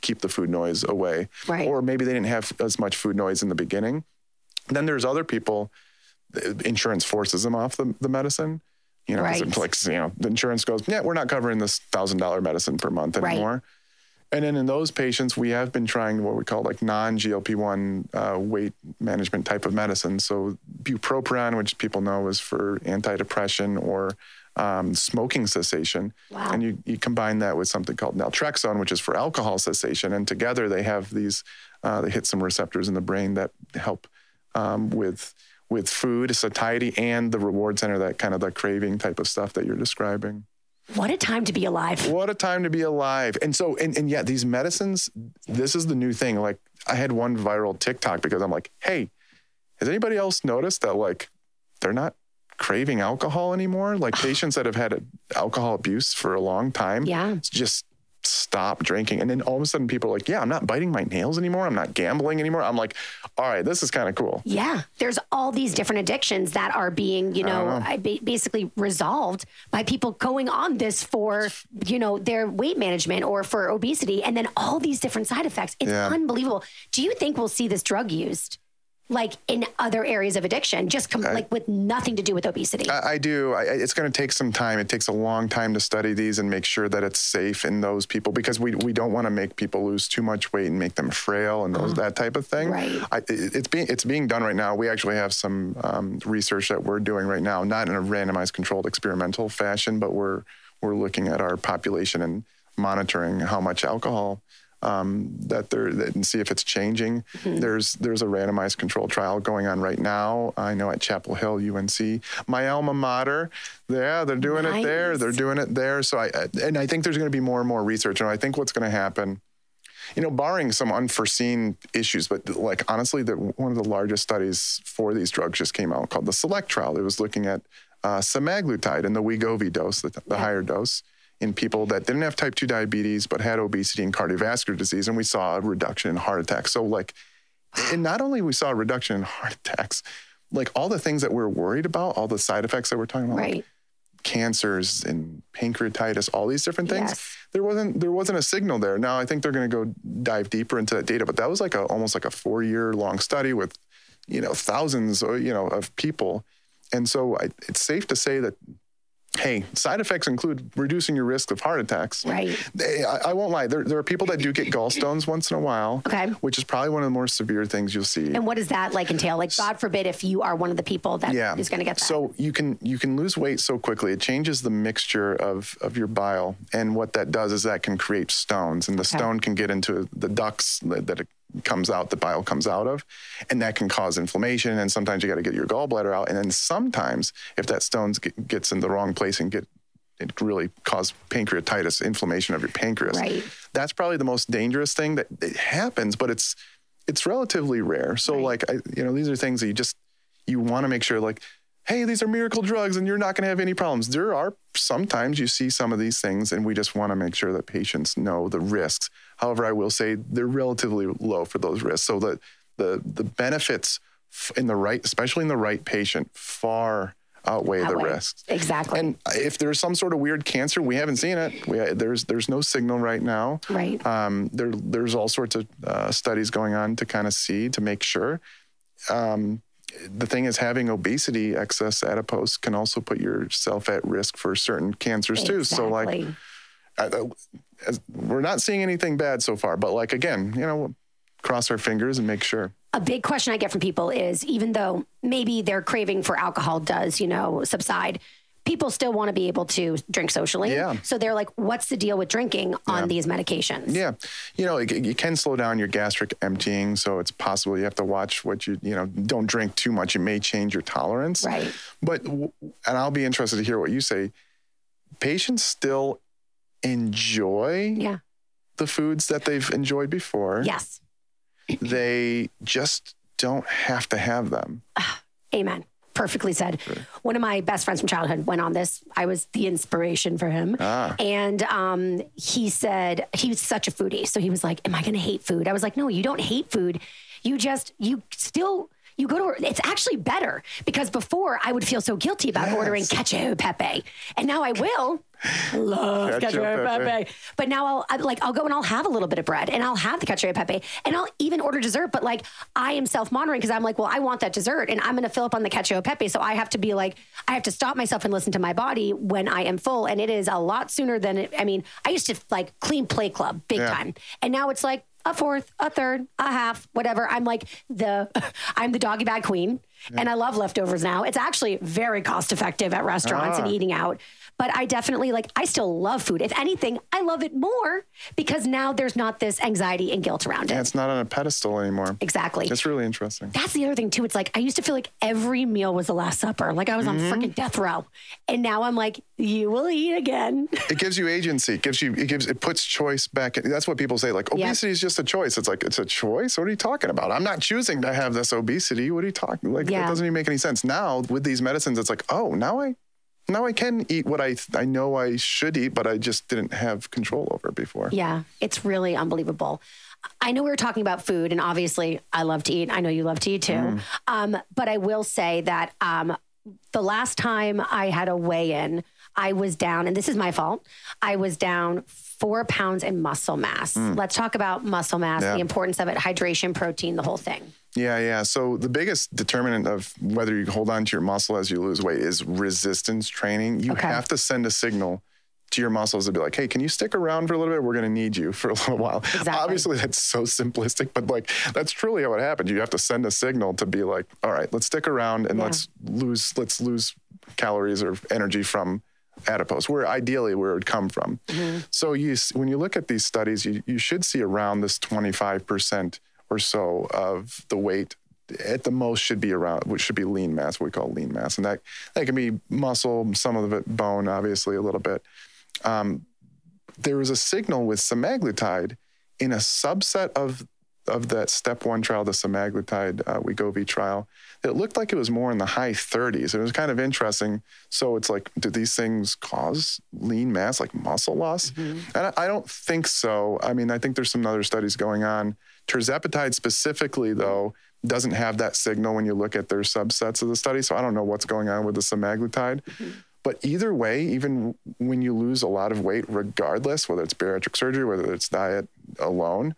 keep the food noise away. Right. Or maybe they didn't have as much food noise in the beginning. Then there's other people, insurance forces them off the, the medicine. You know, 'cause Right. it's like, you know, the insurance goes, yeah, we're not covering this one thousand dollars medicine per month Right. anymore. And then in those patients, we have been trying what we call like non-G L P one uh, weight management type of medicine. So bupropion, which people know is for antidepressant or um, smoking cessation. Wow. And you, you combine that with something called naltrexone, which is for alcohol cessation. And together they have these, uh, they hit some receptors in the brain that help um, with with food, satiety, and the reward center, that kind of the craving type of stuff that you're describing. What a time to be alive. What a time to be alive. And so, and, and yeah, these medicines, this is the new thing. Like I had one viral TikTok because I'm like, hey, has anybody else noticed that like they're not craving alcohol anymore? Like patients that have had alcohol abuse for a long time, Yeah. just stop drinking. And then all of a sudden people are like, yeah, I'm not biting my nails anymore. I'm not gambling anymore. I'm like, all right, this is kind of cool. Yeah, there's all these different addictions that are being, you know, know. I ba- basically resolved by people going on this for, you know, their weight management or for obesity, and then all these different side effects. It's Yeah. unbelievable. Do you think we'll see this drug used, like in other areas of addiction, just com- I- like with nothing to do with obesity? I, I do. I, it's going to take some time. It takes a long time to study these and make sure that it's safe in those people, because we we don't want to make people lose too much weight and make them frail and those that type of thing. Right. I, it, it's being it's being done right now. We actually have some um, research that we're doing right now, not in a randomized, controlled, experimental fashion, but we're we're looking at our population and monitoring how much alcohol. Um, that they're that, and see if it's changing. Mm-hmm. There's there's a randomized controlled trial going on right now. I know at Chapel Hill, U N C, my alma mater. Yeah, they're doing Nice. it there. They're doing it there. So I and I think there's going to be more and more research. And I think what's going to happen, you know, barring some unforeseen issues, but like honestly, the, one of the largest studies for these drugs just came out called the SELECT trial. It was looking at uh, semaglutide and the Wegovy dose, the, the Yeah. higher dose, in people that didn't have type two diabetes, but had obesity and cardiovascular disease. And we saw a reduction in heart attacks. So like, and not only we saw a reduction in heart attacks, like all the things that we're worried about, all the side effects that we're talking about, Right. like cancers and pancreatitis, all these different things. Yes. There wasn't, there wasn't a signal there. Now I think they're going to go dive deeper into that data, but that was like a, almost like a four year long study with, you know, thousands, you know, of people. And so I, it's safe to say that, hey, side effects include reducing your risk of heart attacks. Right. They, I, I won't lie. There, there are people that do get gallstones once in a while, Okay. which is probably one of the more severe things you'll see. And what does that like entail? Like, God forbid if you are one of the people that is yeah. going to get that. So you can you can lose weight so quickly. It changes the mixture of, of your bile. And what that does is that can create stones. And the Okay. stone can get into the ducts that, that it comes out, the bile comes out of. And that can cause inflammation. And sometimes you got to get your gallbladder out. And then sometimes if that stone get, gets in the wrong place and get it really cause pancreatitis, inflammation of your pancreas. Right. That's probably the most dangerous thing that it happens, but it's it's relatively rare. So Right. like, I, you know, these are things that you just, you want to make sure like, hey, these are miracle drugs and you're not going to have any problems. There are sometimes you see some of these things and we just want to make sure that patients know the risks. However, I will say they're relatively low for those risks. So the, the, the benefits in the right, especially in the right patient, far outweigh the Outweigh. risks. Exactly. And if there's some sort of weird cancer, we haven't seen it. We, there's there's no signal right now. Right. Um, there there's all sorts of uh, studies going on to kind of see to make sure. Um, the thing is, having obesity, excess adipose, can also put yourself at risk for certain cancers too. So like, Exactly. uh, as, we're not seeing anything bad so far. But like again, you know, cross our fingers and make sure. A big question I get from people is, even though maybe their craving for alcohol does, you know, subside, people still want to be able to drink socially. Yeah. So they're like, what's the deal with drinking on Yeah. these medications? Yeah. You know, it, you can slow down your gastric emptying. So it's possible you have to watch what you, you know, don't drink too much. It may change your tolerance. Right. But, and I'll be interested to hear what you say. Patients still enjoy Yeah. the foods that they've enjoyed before. Yes. They just don't have to have them. Amen. Perfectly said. One of my best friends from childhood went on this. I was the inspiration for him. Ah. And um, he said, he was such a foodie. So he was like, am I going to hate food? I was like, no, you don't hate food. You just, you still, you go to, it's actually better because before I would feel so guilty about Yes. ordering cacio e pepe. And now I will. I love Cacio cacio e e pepe. pepe. But now I'll I, like, I'll go and I'll have a little bit of bread and I'll have the cacio e pepe and I'll even order dessert. But like, I am self-monitoring because I'm like, well, I want that dessert and I'm going to fill up on the cacio e pepe. So I have to be like, I have to stop myself and listen to my body when I am full. And it is a lot sooner than, it, I mean, I used to like clean play club big Yeah. time. And now it's like, a fourth, a third, a half, whatever. I'm like the, I'm the doggy bag queen, yeah. and I love leftovers now. It's actually very cost effective at restaurants ah. and eating out. But I definitely like, I still love food. If anything, I love it more because now there's not this anxiety and guilt around it. Yeah, it's not on a pedestal anymore. Exactly. It's really interesting. That's the other thing too. It's like, I used to feel like every meal was the Last Supper. Like I was mm-hmm. on freaking death row. And now I'm like, you will eat again. It gives you agency. It gives you, it gives, it puts choice back in. That's what people say. Like obesity yep. is just a choice. It's like, it's a choice. What are you talking about? I'm not choosing to have this obesity. What are you talking? Like, yeah. that doesn't even make any sense. Now with these medicines, it's like, oh, now I, Now I can eat what I I know I should eat, but I just didn't have control over it before. Yeah, it's really unbelievable. I know we were talking about food, and obviously I love to eat. I know you love to eat too. Mm. Um, but I will say that um, the last time I had a weigh-in, I was down, and this is my fault, I was down four pounds in muscle mass. Mm. Let's talk about muscle mass, yeah. the importance of it, hydration, protein, the whole thing. Yeah, yeah. So the biggest determinant of whether you hold on to your muscle as you lose weight is resistance training. You okay. have to send a signal to your muscles to be like, hey, can you stick around for a little bit? We're going to need you for a little while. Exactly. Obviously, that's so simplistic, but like that's truly how it happens. You have to send a signal to be like, all right, let's stick around and yeah. let's lose, let's lose calories or energy from adipose, where ideally where it would come from. Mm-hmm. So you, when you look at these studies, you, you should see around this twenty-five percent or so of the weight at the most should be around, which should be lean mass, what we call lean mass. And that, that can be muscle, some of it bone, obviously a little bit. Um, there was a signal with semaglutide in a subset of of that step one trial, the semaglutide uh, Wegovy trial, it looked like it was more in the high thirties. It was kind of interesting. So it's like, do these things cause lean mass, like muscle loss? Mm-hmm. And I, I don't think so. I mean, I think there's some other studies going on. Tirzepatide specifically, though, doesn't have that signal when you look at their subsets of the study. So I don't know what's going on with the semaglutide. Mm-hmm. But either way, even when you lose a lot of weight, regardless, whether it's bariatric surgery, whether it's diet alone,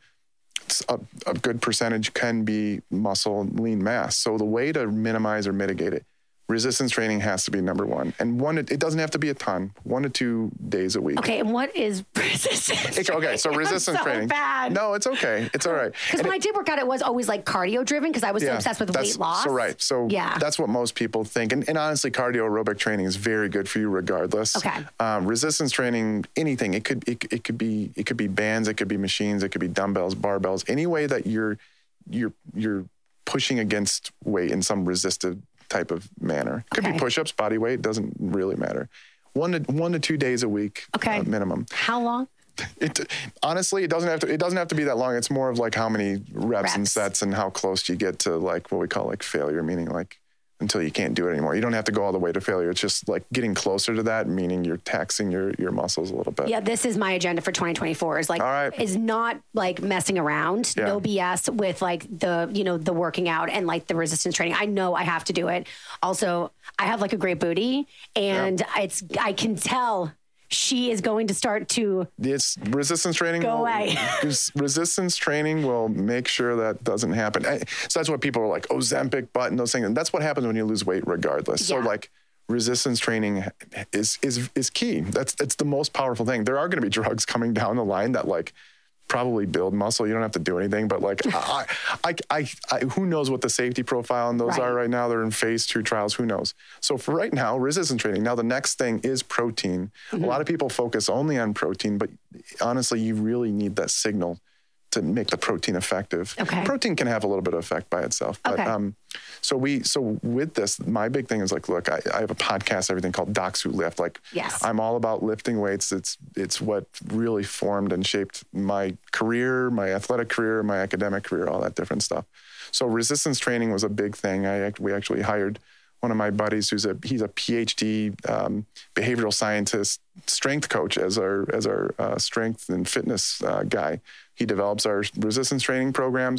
A, a good percentage can be muscle and lean mass. So the way to minimize or mitigate it, resistance training has to be number one. And one, it doesn't have to be a ton, one to two days a week. Okay, and what is resistance it, Okay, so resistance I'm so training. Bad. No, it's okay. It's all right. Because when it, I did work out, it was always like cardio driven because I was yeah, so obsessed with weight loss. So right. So yeah. that's what most people think. And, and honestly, cardio aerobic training is very good for you regardless. Okay. Um, resistance training, anything. It could it, it could be it could be bands, it could be machines, it could be dumbbells, barbells, any way that you're you're you're pushing against weight in some resistive type of manner. Could okay. be push-ups, body weight, doesn't really matter. One to one to two days a week, okay. uh, minimum. How long? It honestly, it doesn't have to. It doesn't have to be that long. It's more of like how many reps, reps. and sets, and how close you get to like what we call like failure, meaning like until you can't do it anymore. You don't have to go all the way to failure. It's just like getting closer to that, meaning you're taxing your your muscles a little bit. Yeah, this is my agenda for twenty twenty-four. Is like all right. is not like messing around, yeah. no B S with like the you know the working out and like the resistance training. I know I have to do it. Also, I have like a great booty, and yeah. it's I can tell. She is going to start to it's resistance training go will, away. Resistance training will make sure that doesn't happen. I, so that's what people are like, Ozempic, butt, and those things. And that's what happens when you lose weight regardless. Yeah. So like resistance training is is is key. That's it's the most powerful thing. There are going to be drugs coming down the line that like probably build muscle. You don't have to do anything, but like I, I, I, I, who knows what the safety profile on those right. are right now? They're in phase two trials. Who knows? So for right now, resistance training. Now the next thing is protein. Mm-hmm. A lot of people focus only on protein, but honestly, you really need that signal to make the protein effective. Okay. Protein can have a little bit of effect by itself. But, okay. um, so we, so with this, my big thing is like, look, I, I have a podcast, everything called Docs Who Lift. Like, yes. I'm all about lifting weights. It's, it's what really formed and shaped my career, my athletic career, my academic career, all that different stuff. So resistance training was a big thing. I, we actually hired one of my buddies who's a, he's a PhD um, behavioral scientist, strength coach as our, as our uh, strength and fitness uh, guy. He develops our resistance training programs,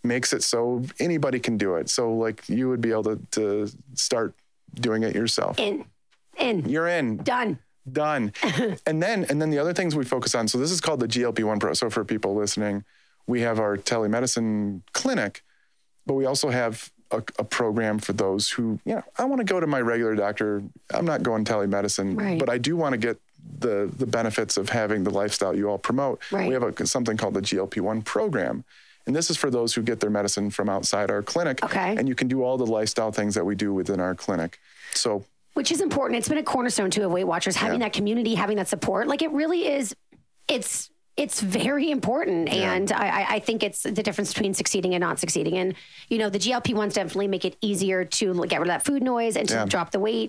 makes it so anybody can do it. So like you would be able to, to start doing it yourself. In, in. You're in. Done. Done. and then and then the other things we focus on. So this is called the G L P one Pro. So for people listening, we have our telemedicine clinic, but we also have a, a program for those who, you know, I want to go to my regular doctor. I'm not going telemedicine, right. but I do want to get the the benefits of having the lifestyle you all promote. Right. We have a, something called the G L P one program. And this is for those who get their medicine from outside our clinic. Okay. And you can do all the lifestyle things that we do within our clinic. So, which is important. It's been a cornerstone too of Weight Watchers, having yeah. that community, having that support. Like it really is, it's it's very important. Yeah. And I, I think it's the difference between succeeding and not succeeding. And, you know, the G L P ones definitely make it easier to get rid of that food noise and to Yeah. drop the weight.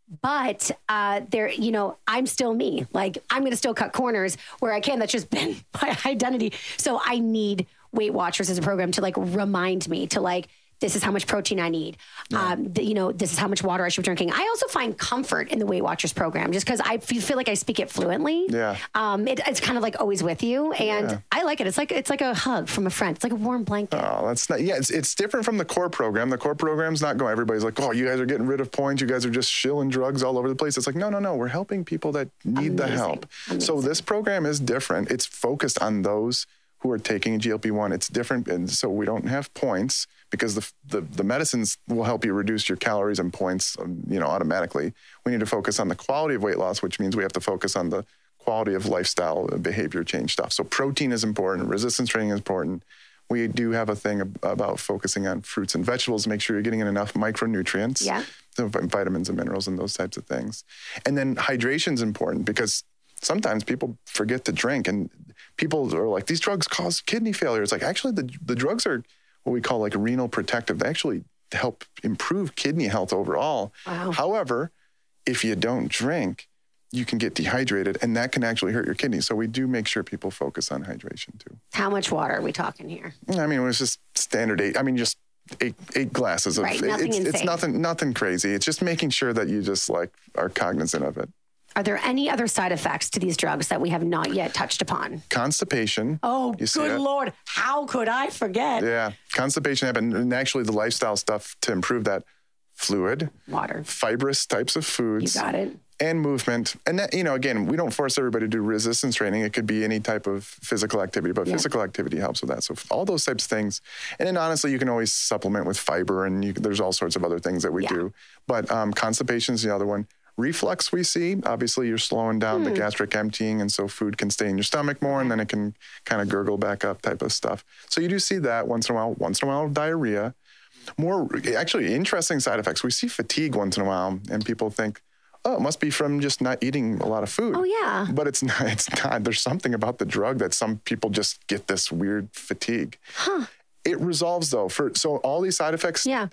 But uh, there, you know, I'm still me. Like I'm going to still cut corners where I can. That's just been my identity. So I need Weight Watchers as a program to like remind me to like, this is how much protein I need. Yeah. Um, the, you know, this is how much water I should be drinking. I also find comfort in the Weight Watchers program just because I feel, feel like I speak it fluently. Yeah. Um, it, it's kind of like always with you. And Yeah. I like it. It's like, it's like a hug from a friend. It's like a warm blanket. Oh, that's not, yeah, it's, it's different from the core program. The core program's not going, everybody's like, oh, you guys are getting rid of points. You guys are just shilling drugs all over the place. It's like, no, no, no. We're helping people that need the Amazing. help. Amazing. So this program is different. It's focused on those who are taking a G L P one. It's different. And so we don't have points because the, the, the medicines will help you reduce your calories and points, um, you know, automatically. We need to focus on the quality of weight loss, which means we have to focus on the quality of lifestyle and behavior change stuff. So protein is important. Resistance training is important. We do have a thing ab- about focusing on fruits and vegetables, make sure you're getting in enough micronutrients, Yeah. so vitamins and minerals and those types of things. And then hydration is important because sometimes people forget to drink and people are like, these drugs cause kidney failure. It's like, actually the, the drugs are what we call like renal protective. They actually help improve kidney health overall. Wow. However, if you don't drink, you can get dehydrated and that can actually hurt your kidneys. So we do make sure people focus on hydration too. How much water are we talking here? I mean, it was just standard eight. I mean, just eight eight glasses of. Right, nothing it's, it's insane. nothing nothing crazy. It's just making sure that you just like are cognizant of it. Are there any other side effects to these drugs that we have not yet touched upon? Constipation. Oh, You see good it? Lord. How could I forget? Yeah, constipation happened, and actually the lifestyle stuff to improve that: fluid, Water. fibrous types of You foods, got it. and movement. And that, you know, again, we don't force everybody to do resistance training. It could be any type of physical activity, but Yeah. physical activity helps with that. So all those types of things. And then honestly, you can always supplement with fiber, and you, there's all sorts of other things that we Yeah. do. But um, constipation is the other one. Reflux we see, obviously you're slowing down Hmm. the gastric emptying, and so food can stay in your stomach more, and then it can kind of gurgle back up type of stuff. So you do see that once in a while. Once in a while, diarrhea. More actually interesting side effects. We see fatigue once in a while, and people think, oh, it must be from just not eating a lot of food. Oh, yeah. But it's not. It's not. There's something about the drug that some people just get this weird fatigue. Huh. It resolves though. For so all these side effects, Yeah.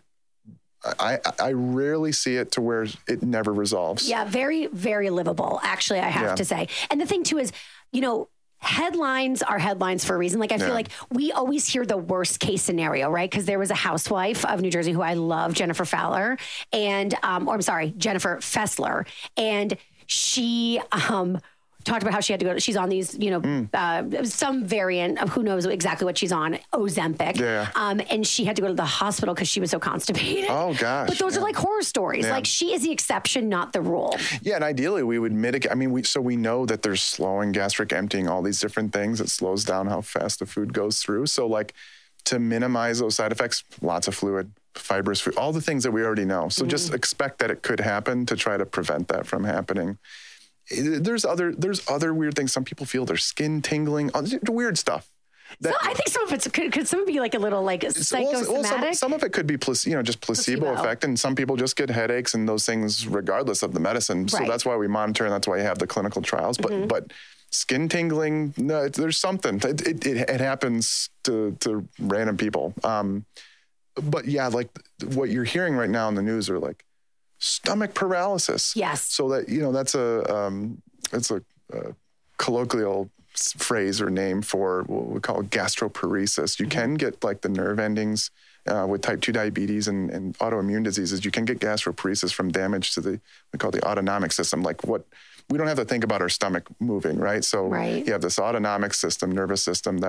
I, I rarely see it to where it never resolves. Yeah, very, very livable, actually, I have Yeah. to say. And the thing, too, is, you know, headlines are headlines for a reason. Like, I feel Yeah. like we always hear the worst case scenario, right? Because there was a housewife of New Jersey who I love, Jennifer Fowler, and, um, or I'm sorry, Jennifer Fessler. And she, um, talked about how she had to go, she's on these, you know, Mm. uh, some variant of who knows exactly what she's on, Ozempic. Yeah. Um, and she had to go to the hospital because she was so constipated. Oh, gosh, But those yeah. are like horror stories. Yeah. Like she is the exception, not the rule. Yeah, and ideally we would mitigate. I mean, we so we know that there's slowing gastric emptying, all these different things. It slows down how fast the food goes through. So like to minimize those side effects, lots of fluid, fibrous food, all the things that we already know. So just expect that it could happen to try to prevent that from happening. There's other there's other weird things. Some people feel their skin tingling, uh, weird stuff. That, So I think some of it's could, could some of it be like a little like well, psychosomatic. well, some, some of it could be, place, you know, just placebo, Placebo. effect, and some people just get headaches and those things regardless of the medicine. So Right. that's why we monitor, and that's why you have the clinical trials. But Mm-hmm. but skin tingling, no, it, there's something. It, it, it, it happens to to random people. Um, but yeah, like what you're hearing right now in the news are like stomach paralysis. Yes. So that you know that's a um, it's a, a colloquial s- phrase or name for what we call gastroparesis. You can get like the nerve endings uh, with type two diabetes and, and autoimmune diseases. You can get gastroparesis from damage to the we call the autonomic system. Like what we don't have to think about our stomach moving, right? So Right. you have this autonomic system, nervous system that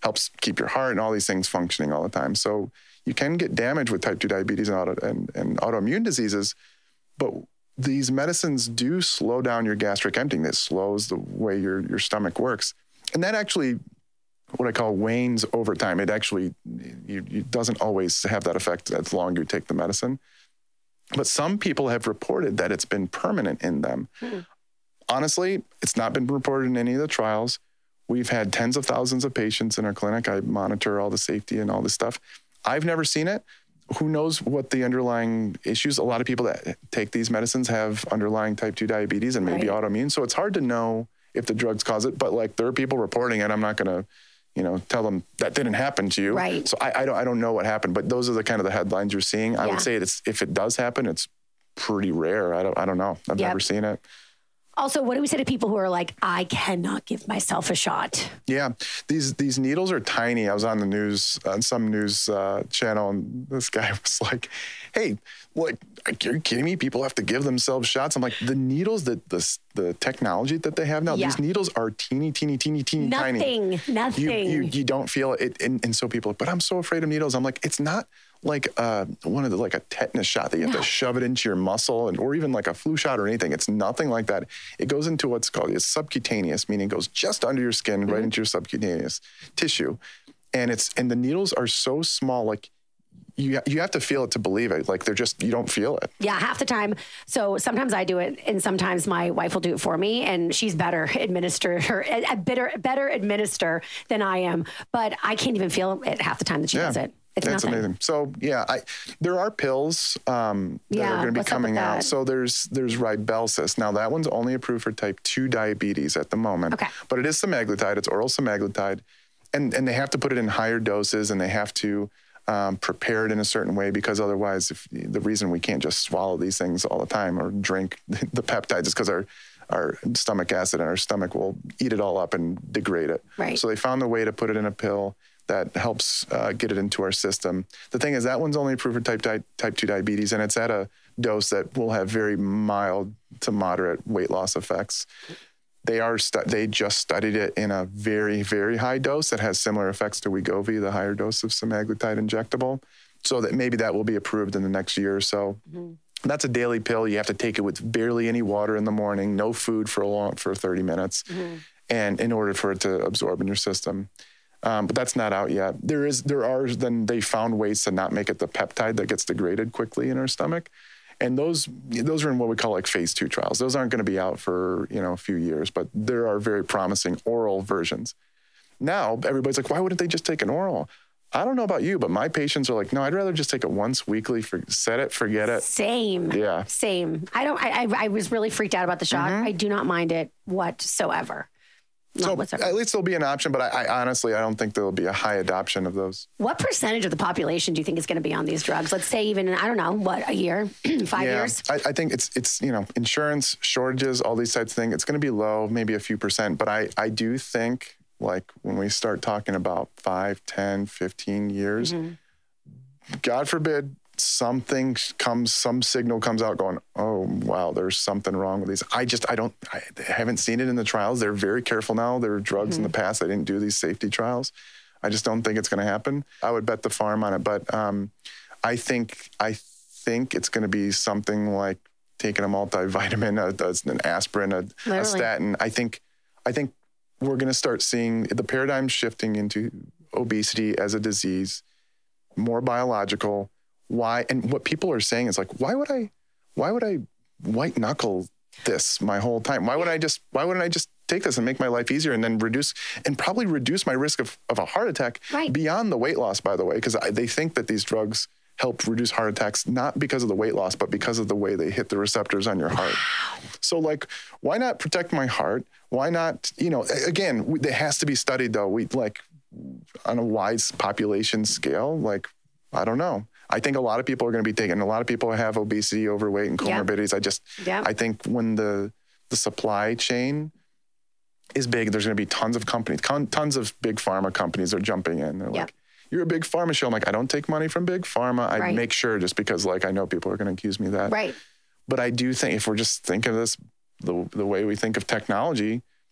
helps keep your heart and all these things functioning all the time. So you can get damage with type two diabetes and, auto, and, and autoimmune diseases, but these medicines do slow down your gastric emptying. It slows the way your, your stomach works. And that actually, what I call wanes over time. It actually you, it doesn't always have that effect as long as you take the medicine. But some people have reported that it's been permanent in them. Hmm. Honestly, it's not been reported in any of the trials. We've had tens of thousands of patients in our clinic. I monitor all the safety and all this stuff. I've never seen it. Who knows what the underlying issues? A lot of people that take these medicines have underlying type two diabetes and maybe right. autoimmune. So it's hard to know if the drugs cause it. But like there are people reporting it. I'm not going to, you know, tell them that didn't happen to you. Right. So I, I don't I don't know what happened. But those are the kind of the headlines you're seeing. I yeah. would say it's if it does happen, it's pretty rare. I don't I don't know. I've yep. never seen it. Also, what do we say to people who are like, I cannot give myself a shot? Yeah, these these needles are tiny. I was on the news, on some news uh, channel, and this guy was like, hey, like, are you kidding me? People have to give themselves shots. I'm like, the needles, that the, the technology that they have now, yeah. these needles are teeny, teeny, teeny, teeny, nothing, tiny. Nothing, nothing. You, you, you don't feel it. And, and so people are like, but I'm so afraid of needles. I'm like, it's not like uh, one of the, like a tetanus shot that you have no. to shove it into your muscle, and or even like a flu shot or anything. It's nothing like that. It goes into what's called it's subcutaneous, meaning it goes just under your skin, mm-hmm. right into your subcutaneous tissue. And it's and the needles are so small, like you you have to feel it to believe it. Like they're just, you don't feel it. Yeah, half the time. So sometimes I do it, and sometimes my wife will do it for me, and she's better administer her a better better administer than I am. But I can't even feel it half the time that she yeah. does it. It's That's nothing. amazing. So yeah, I, there are pills um, that yeah, are going to be what's up coming with out. that? So there's there's Ribelsis. Now that one's only approved for type two diabetes at the moment. Okay. But it is semaglutide. It's oral semaglutide, and and they have to put it in higher doses, and they have to um, prepare it in a certain way, because otherwise, if the reason we can't just swallow these things all the time or drink the peptides is because our our stomach acid in our stomach will eat it all up and degrade it. Right. So they found a way to put it in a pill that helps uh, get it into our system. The thing is, that one's only approved for type di- type two diabetes, and it's at a dose that will have very mild to moderate weight loss effects. They are stu- they just studied it in a very, very high dose that has similar effects to Wegovy, the higher dose of semaglutide injectable, so that maybe that will be approved in the next year or so. Mm-hmm. That's a daily pill. You have to take it with barely any water in the morning, no food for a long for thirty minutes, mm-hmm. and in order for it to absorb in your system. Um, but that's not out yet. There is, there are, then they found ways to not make it the peptide that gets degraded quickly in our stomach. And those, those are in what we call like phase two trials. Those aren't going to be out for, you know, a few years, but there are very promising oral versions. Now, everybody's like, why wouldn't they just take an oral? I don't know about you, but my patients are like, no, I'd rather just take it once weekly, for, set it, forget it. Same. Yeah. Same. I don't, I, I, I was really freaked out about the shot. Mm-hmm. I do not mind it whatsoever. Not so whatsoever. At least there'll be an option, but I, I honestly, I don't think there'll be a high adoption of those. What percentage of the population do you think is going to be on these drugs? Let's say even, I don't know, what, a year, five yeah, years? I, I think it's, it's you know, insurance, shortages, all these types of things. It's going to be low, maybe a few percent. But I, I do think, like, when we start talking about five, ten, fifteen years, mm-hmm. God forbid, something comes, some signal comes out going, oh, wow, there's something wrong with these. I just, I don't, I haven't seen it in the trials. They're very careful now. There were drugs mm-hmm. in the past. They didn't do these safety trials. I just don't think it's going to happen. I would bet the farm on it. But um, I think, I think it's going to be something like taking a multivitamin, a, an aspirin, a, a statin. I think, I think we're going to start seeing the paradigm shifting into obesity as a disease, more biological. Why? And what people are saying is like, why would I, why would I white knuckle this my whole time? Why would I just, why wouldn't I just take this and make my life easier and then reduce, and probably reduce my risk of, of a heart attack right. beyond the weight loss, by the way, because they think that these drugs help reduce heart attacks, not because of the weight loss, but because of the way they hit the receptors on your heart. Wow. So like, why not protect my heart? Why not, you know, again, it has to be studied though. We like on a wide population scale, like, I don't know. I think a lot of people are going to be taking, a lot of people have obesity, overweight, and comorbidities. Yeah. I just, yeah. I think when the the supply chain is big, there's going to be tons of companies, con- tons of big pharma companies are jumping in. They're yeah. like, you're a big pharma show. I'm like, I don't take money from big pharma. I right. make sure just because like, I know people are going to accuse me of that. Right. But I do think if we're just thinking of this, the the way we think of technology,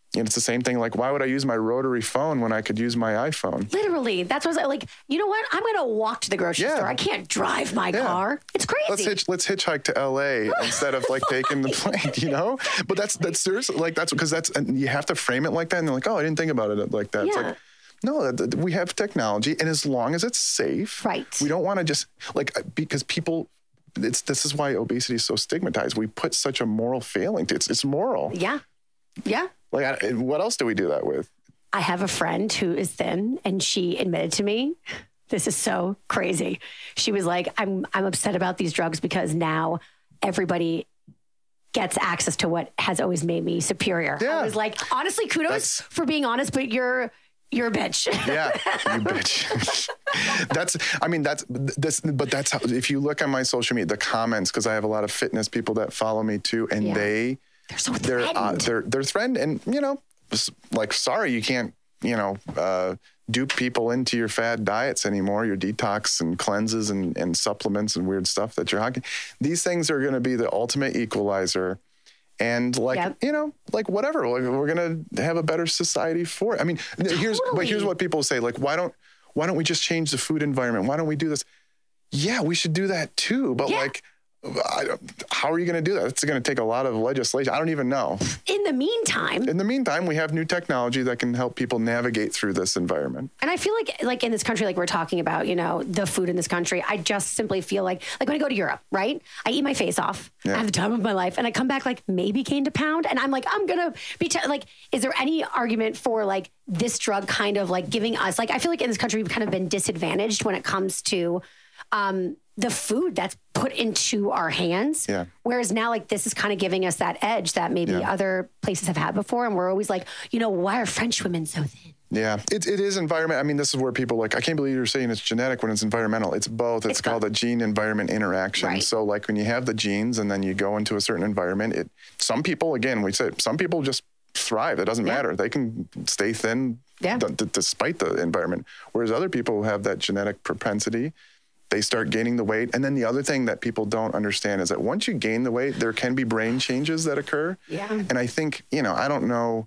And it's the same thing. Like, why would I use my rotary phone when I could use my iPhone? Literally. That's what I was like, you know what? I'm going to walk to the grocery Yeah. store. I can't drive my Yeah. car. It's crazy. Let's hitch, let's hitchhike to L A instead of like taking the plane, you know? But that's, that's seriously, like, that's because that's, and you have to frame it like that. And they're like, oh, I didn't think about it like that. It's Yeah. like, no, th- th- we have technology. And as long as it's safe, Right. we don't want to just like, because people, it's, this is why obesity is so stigmatized. We put such a moral failing to it. It's, it's moral. Yeah. Yeah. Like, I, what else do we do that with? I have a friend who is thin, and she admitted to me, this is so crazy. She was like, I'm I'm upset about these drugs because now everybody gets access to what has always made me superior. Yeah. I was like, honestly, kudos That's- for being honest, but you're you're a bitch. Yeah, you bitch. That's, I mean, that's, this, but that's how, if you look on my social media, the comments, because I have a lot of fitness people that follow me too, and Yeah. they, They're so they're, uh, threatened. they're, they're threatened. And, you know, s- like, sorry, you can't, you know, uh, dupe people into your fad diets anymore, your detox and cleanses and, and supplements and weird stuff that you're hawking. These things are going to be the ultimate equalizer. And like, Yep. you know, like whatever, like we're going to have a better society for it. I mean, here's, but here's Totally. what people say, like, why don't, why don't we just change the food environment? Why don't we do this? Yeah, we should do that too. But Yeah. like, I don't, how are you going to do that? It's going to take a lot of legislation. I don't even know. In the meantime, In the meantime, we have new technology that can help people navigate through this environment. and I feel like, like in this country, like we're talking about, you know, the food in this country, I just simply feel like, like when I go to Europe, right? I eat my face off. Yeah. I have the time of my life, and I come back like maybe gained a pound, and I'm like, I'm gonna be t- like, is there any argument for like this drug kind of like giving us, like, I feel like in this country we've kind of been disadvantaged when it comes to um, the food that's put into our hands. Yeah. Whereas now, like, this is kind of giving us that edge that maybe Yeah. other places have had before, and we're always like, you know, why are French women so thin? Yeah, it, it is environment. I mean, this is where people like, I can't believe you're saying it's genetic when it's environmental. It's both. It's, It's called both. a gene environment interaction. Right. So like when you have the genes and then you go into a certain environment, it, some people, again, we say some people just thrive. It doesn't Yeah. matter. They can stay thin Yeah. d- d- despite the environment. Whereas other people who have that genetic propensity, they start gaining the weight. And then the other thing that people don't understand is that once you gain the weight, there can be brain changes that occur. Yeah. And I think, you know, I don't know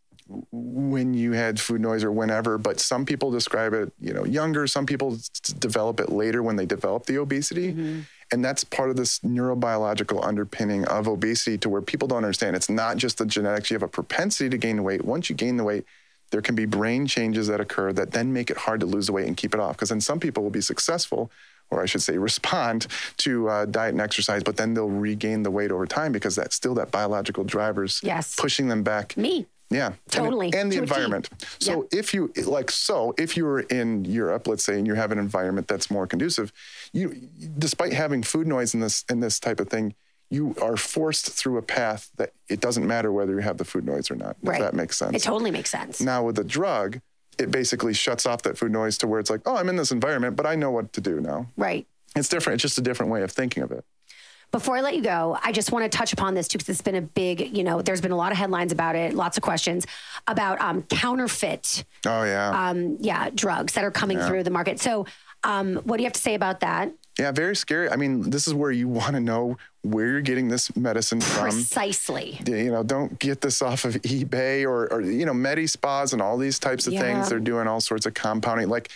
when you had food noise or whenever, but some people describe it, you know, younger. Some people s- develop it later when they develop the obesity. Mm-hmm. And that's part of this neurobiological underpinning of obesity to where people don't understand. It's not just the genetics. You have a propensity to gain the weight. Once you gain the weight, there can be brain changes that occur that then make it hard to lose the weight and keep it off. Because then some people will be successful, or I should say respond to uh, diet and exercise, but then they'll regain the weight over time because that's still that biological drivers Yes. pushing them back. Me. Yeah. Totally. And, and the To a T. environment. So if you like, so if you were in Europe, let's say, and you have an environment that's more conducive, you, despite having food noise in this, in this type of thing, you are forced through a path that it doesn't matter whether you have the food noise or not. Right. If that makes sense. It totally makes sense. Now with the drug, it basically shuts off that food noise to where it's like, oh, I'm in this environment, but I know what to do now. Right. It's different. It's just a different way of thinking of it. Before I let you go, I just want to touch upon this too, because it's been a big, you know, there's been a lot of headlines about it, lots of questions about um, counterfeit, Oh yeah. um, yeah, drugs that are coming Yeah. through the market. So um, what do you have to say about that? Yeah, very scary. I mean, this is where you want to know where you're getting this medicine from. Precisely. You know, don't get this off of eBay or, or you know, Medi Spas and all these types of Yeah. things. They're doing all sorts of compounding. Like,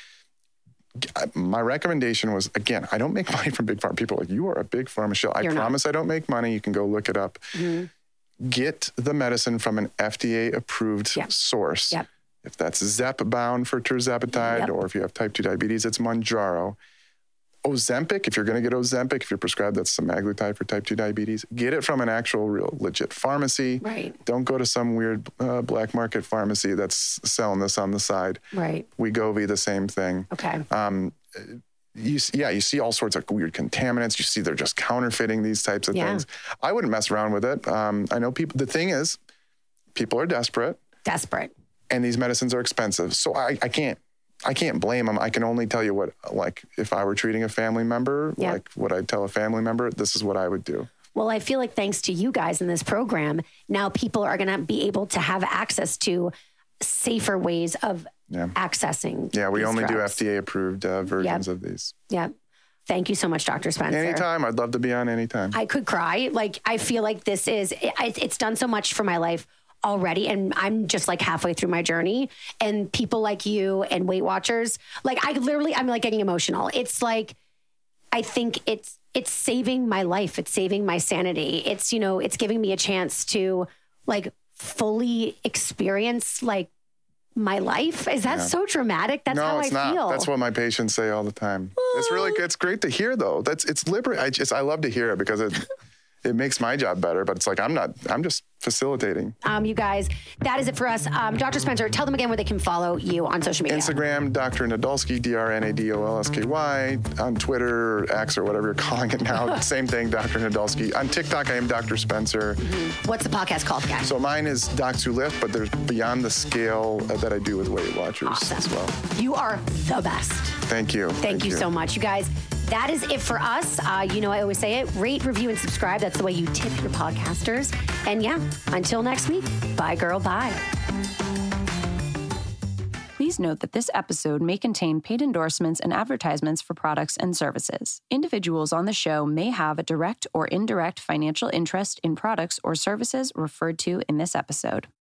my recommendation was, again, I don't make money from Big Pharma. People are like, you are a Big Pharma shill. I You're not. promise I don't make money. You can go look it up. Get the medicine from an F D A-approved Yep. source. Yep. If that's Zepbound for tirzepatide, Yep. or if you have type two diabetes, it's Mounjaro. Ozempic, if you're going to get Ozempic, if you're prescribed that's semaglutide for type two diabetes, get it from an actual, real, legit pharmacy. Right. Don't go to some weird uh, black market pharmacy that's selling this on the side. Right. Wegovy, the same thing. Okay. Um, you, s- yeah, you see all sorts of weird contaminants. You see they're just counterfeiting these types of Yeah. things. I wouldn't mess around with it. Um, I know people, the thing is, people are desperate Desperate. and these medicines are expensive. So I, I can't, I can't blame them. I can only tell you what, like, if I were treating a family member, Yeah. like what I'd tell a family member, this is what I would do. Well, I feel like thanks to you guys in this program, now people are going to be able to have access to safer ways of Yeah. accessing. Yeah, we these only do drugs. F D A approved uh, versions Yep. of these. Yeah. Thank you so much, Doctor Spencer. Anytime. I'd love to be on anytime. I could cry. Like, I feel like this is, it, it's done so much for my life already. And I'm just like halfway through my journey. And people like you and Weight Watchers, like I literally, I'm like getting emotional. It's like, I think it's, it's saving my life. It's saving my sanity. It's, you know, it's giving me a chance to like fully experience like my life. Is that yeah. so dramatic? That's no, how it's I not. feel. That's what my patients say all the time. It's really, it's great to hear though. That's, it's liberating. I just, I love to hear it because it, it makes my job better, but it's like, I'm not, I'm just facilitating. Um, you guys, that is it for us. Um, Doctor Spencer, tell them again where they can follow you on social media. Instagram, Doctor Nadolsky, D R N A D O L S K Y. On Twitter, or X, or whatever you're calling it now. Same thing, Doctor Nadolsky. On TikTok, I am Doctor Spencer. Mm-hmm. What's the podcast called, guys? So mine is Docs Who Lift, but there's Beyond the Scale that I do with Weight Watchers awesome. as well. You are the best. Thank you. Thank, Thank you, you so much. You guys, that is it for us. Uh, you know, I always say it, rate, review, and subscribe. That's the way you tip your podcasters. And yeah, until next week, bye, girl, bye. Please note that this episode may contain paid endorsements and advertisements for products and services. Individuals on the show may have a direct or indirect financial interest in products or services referred to in this episode.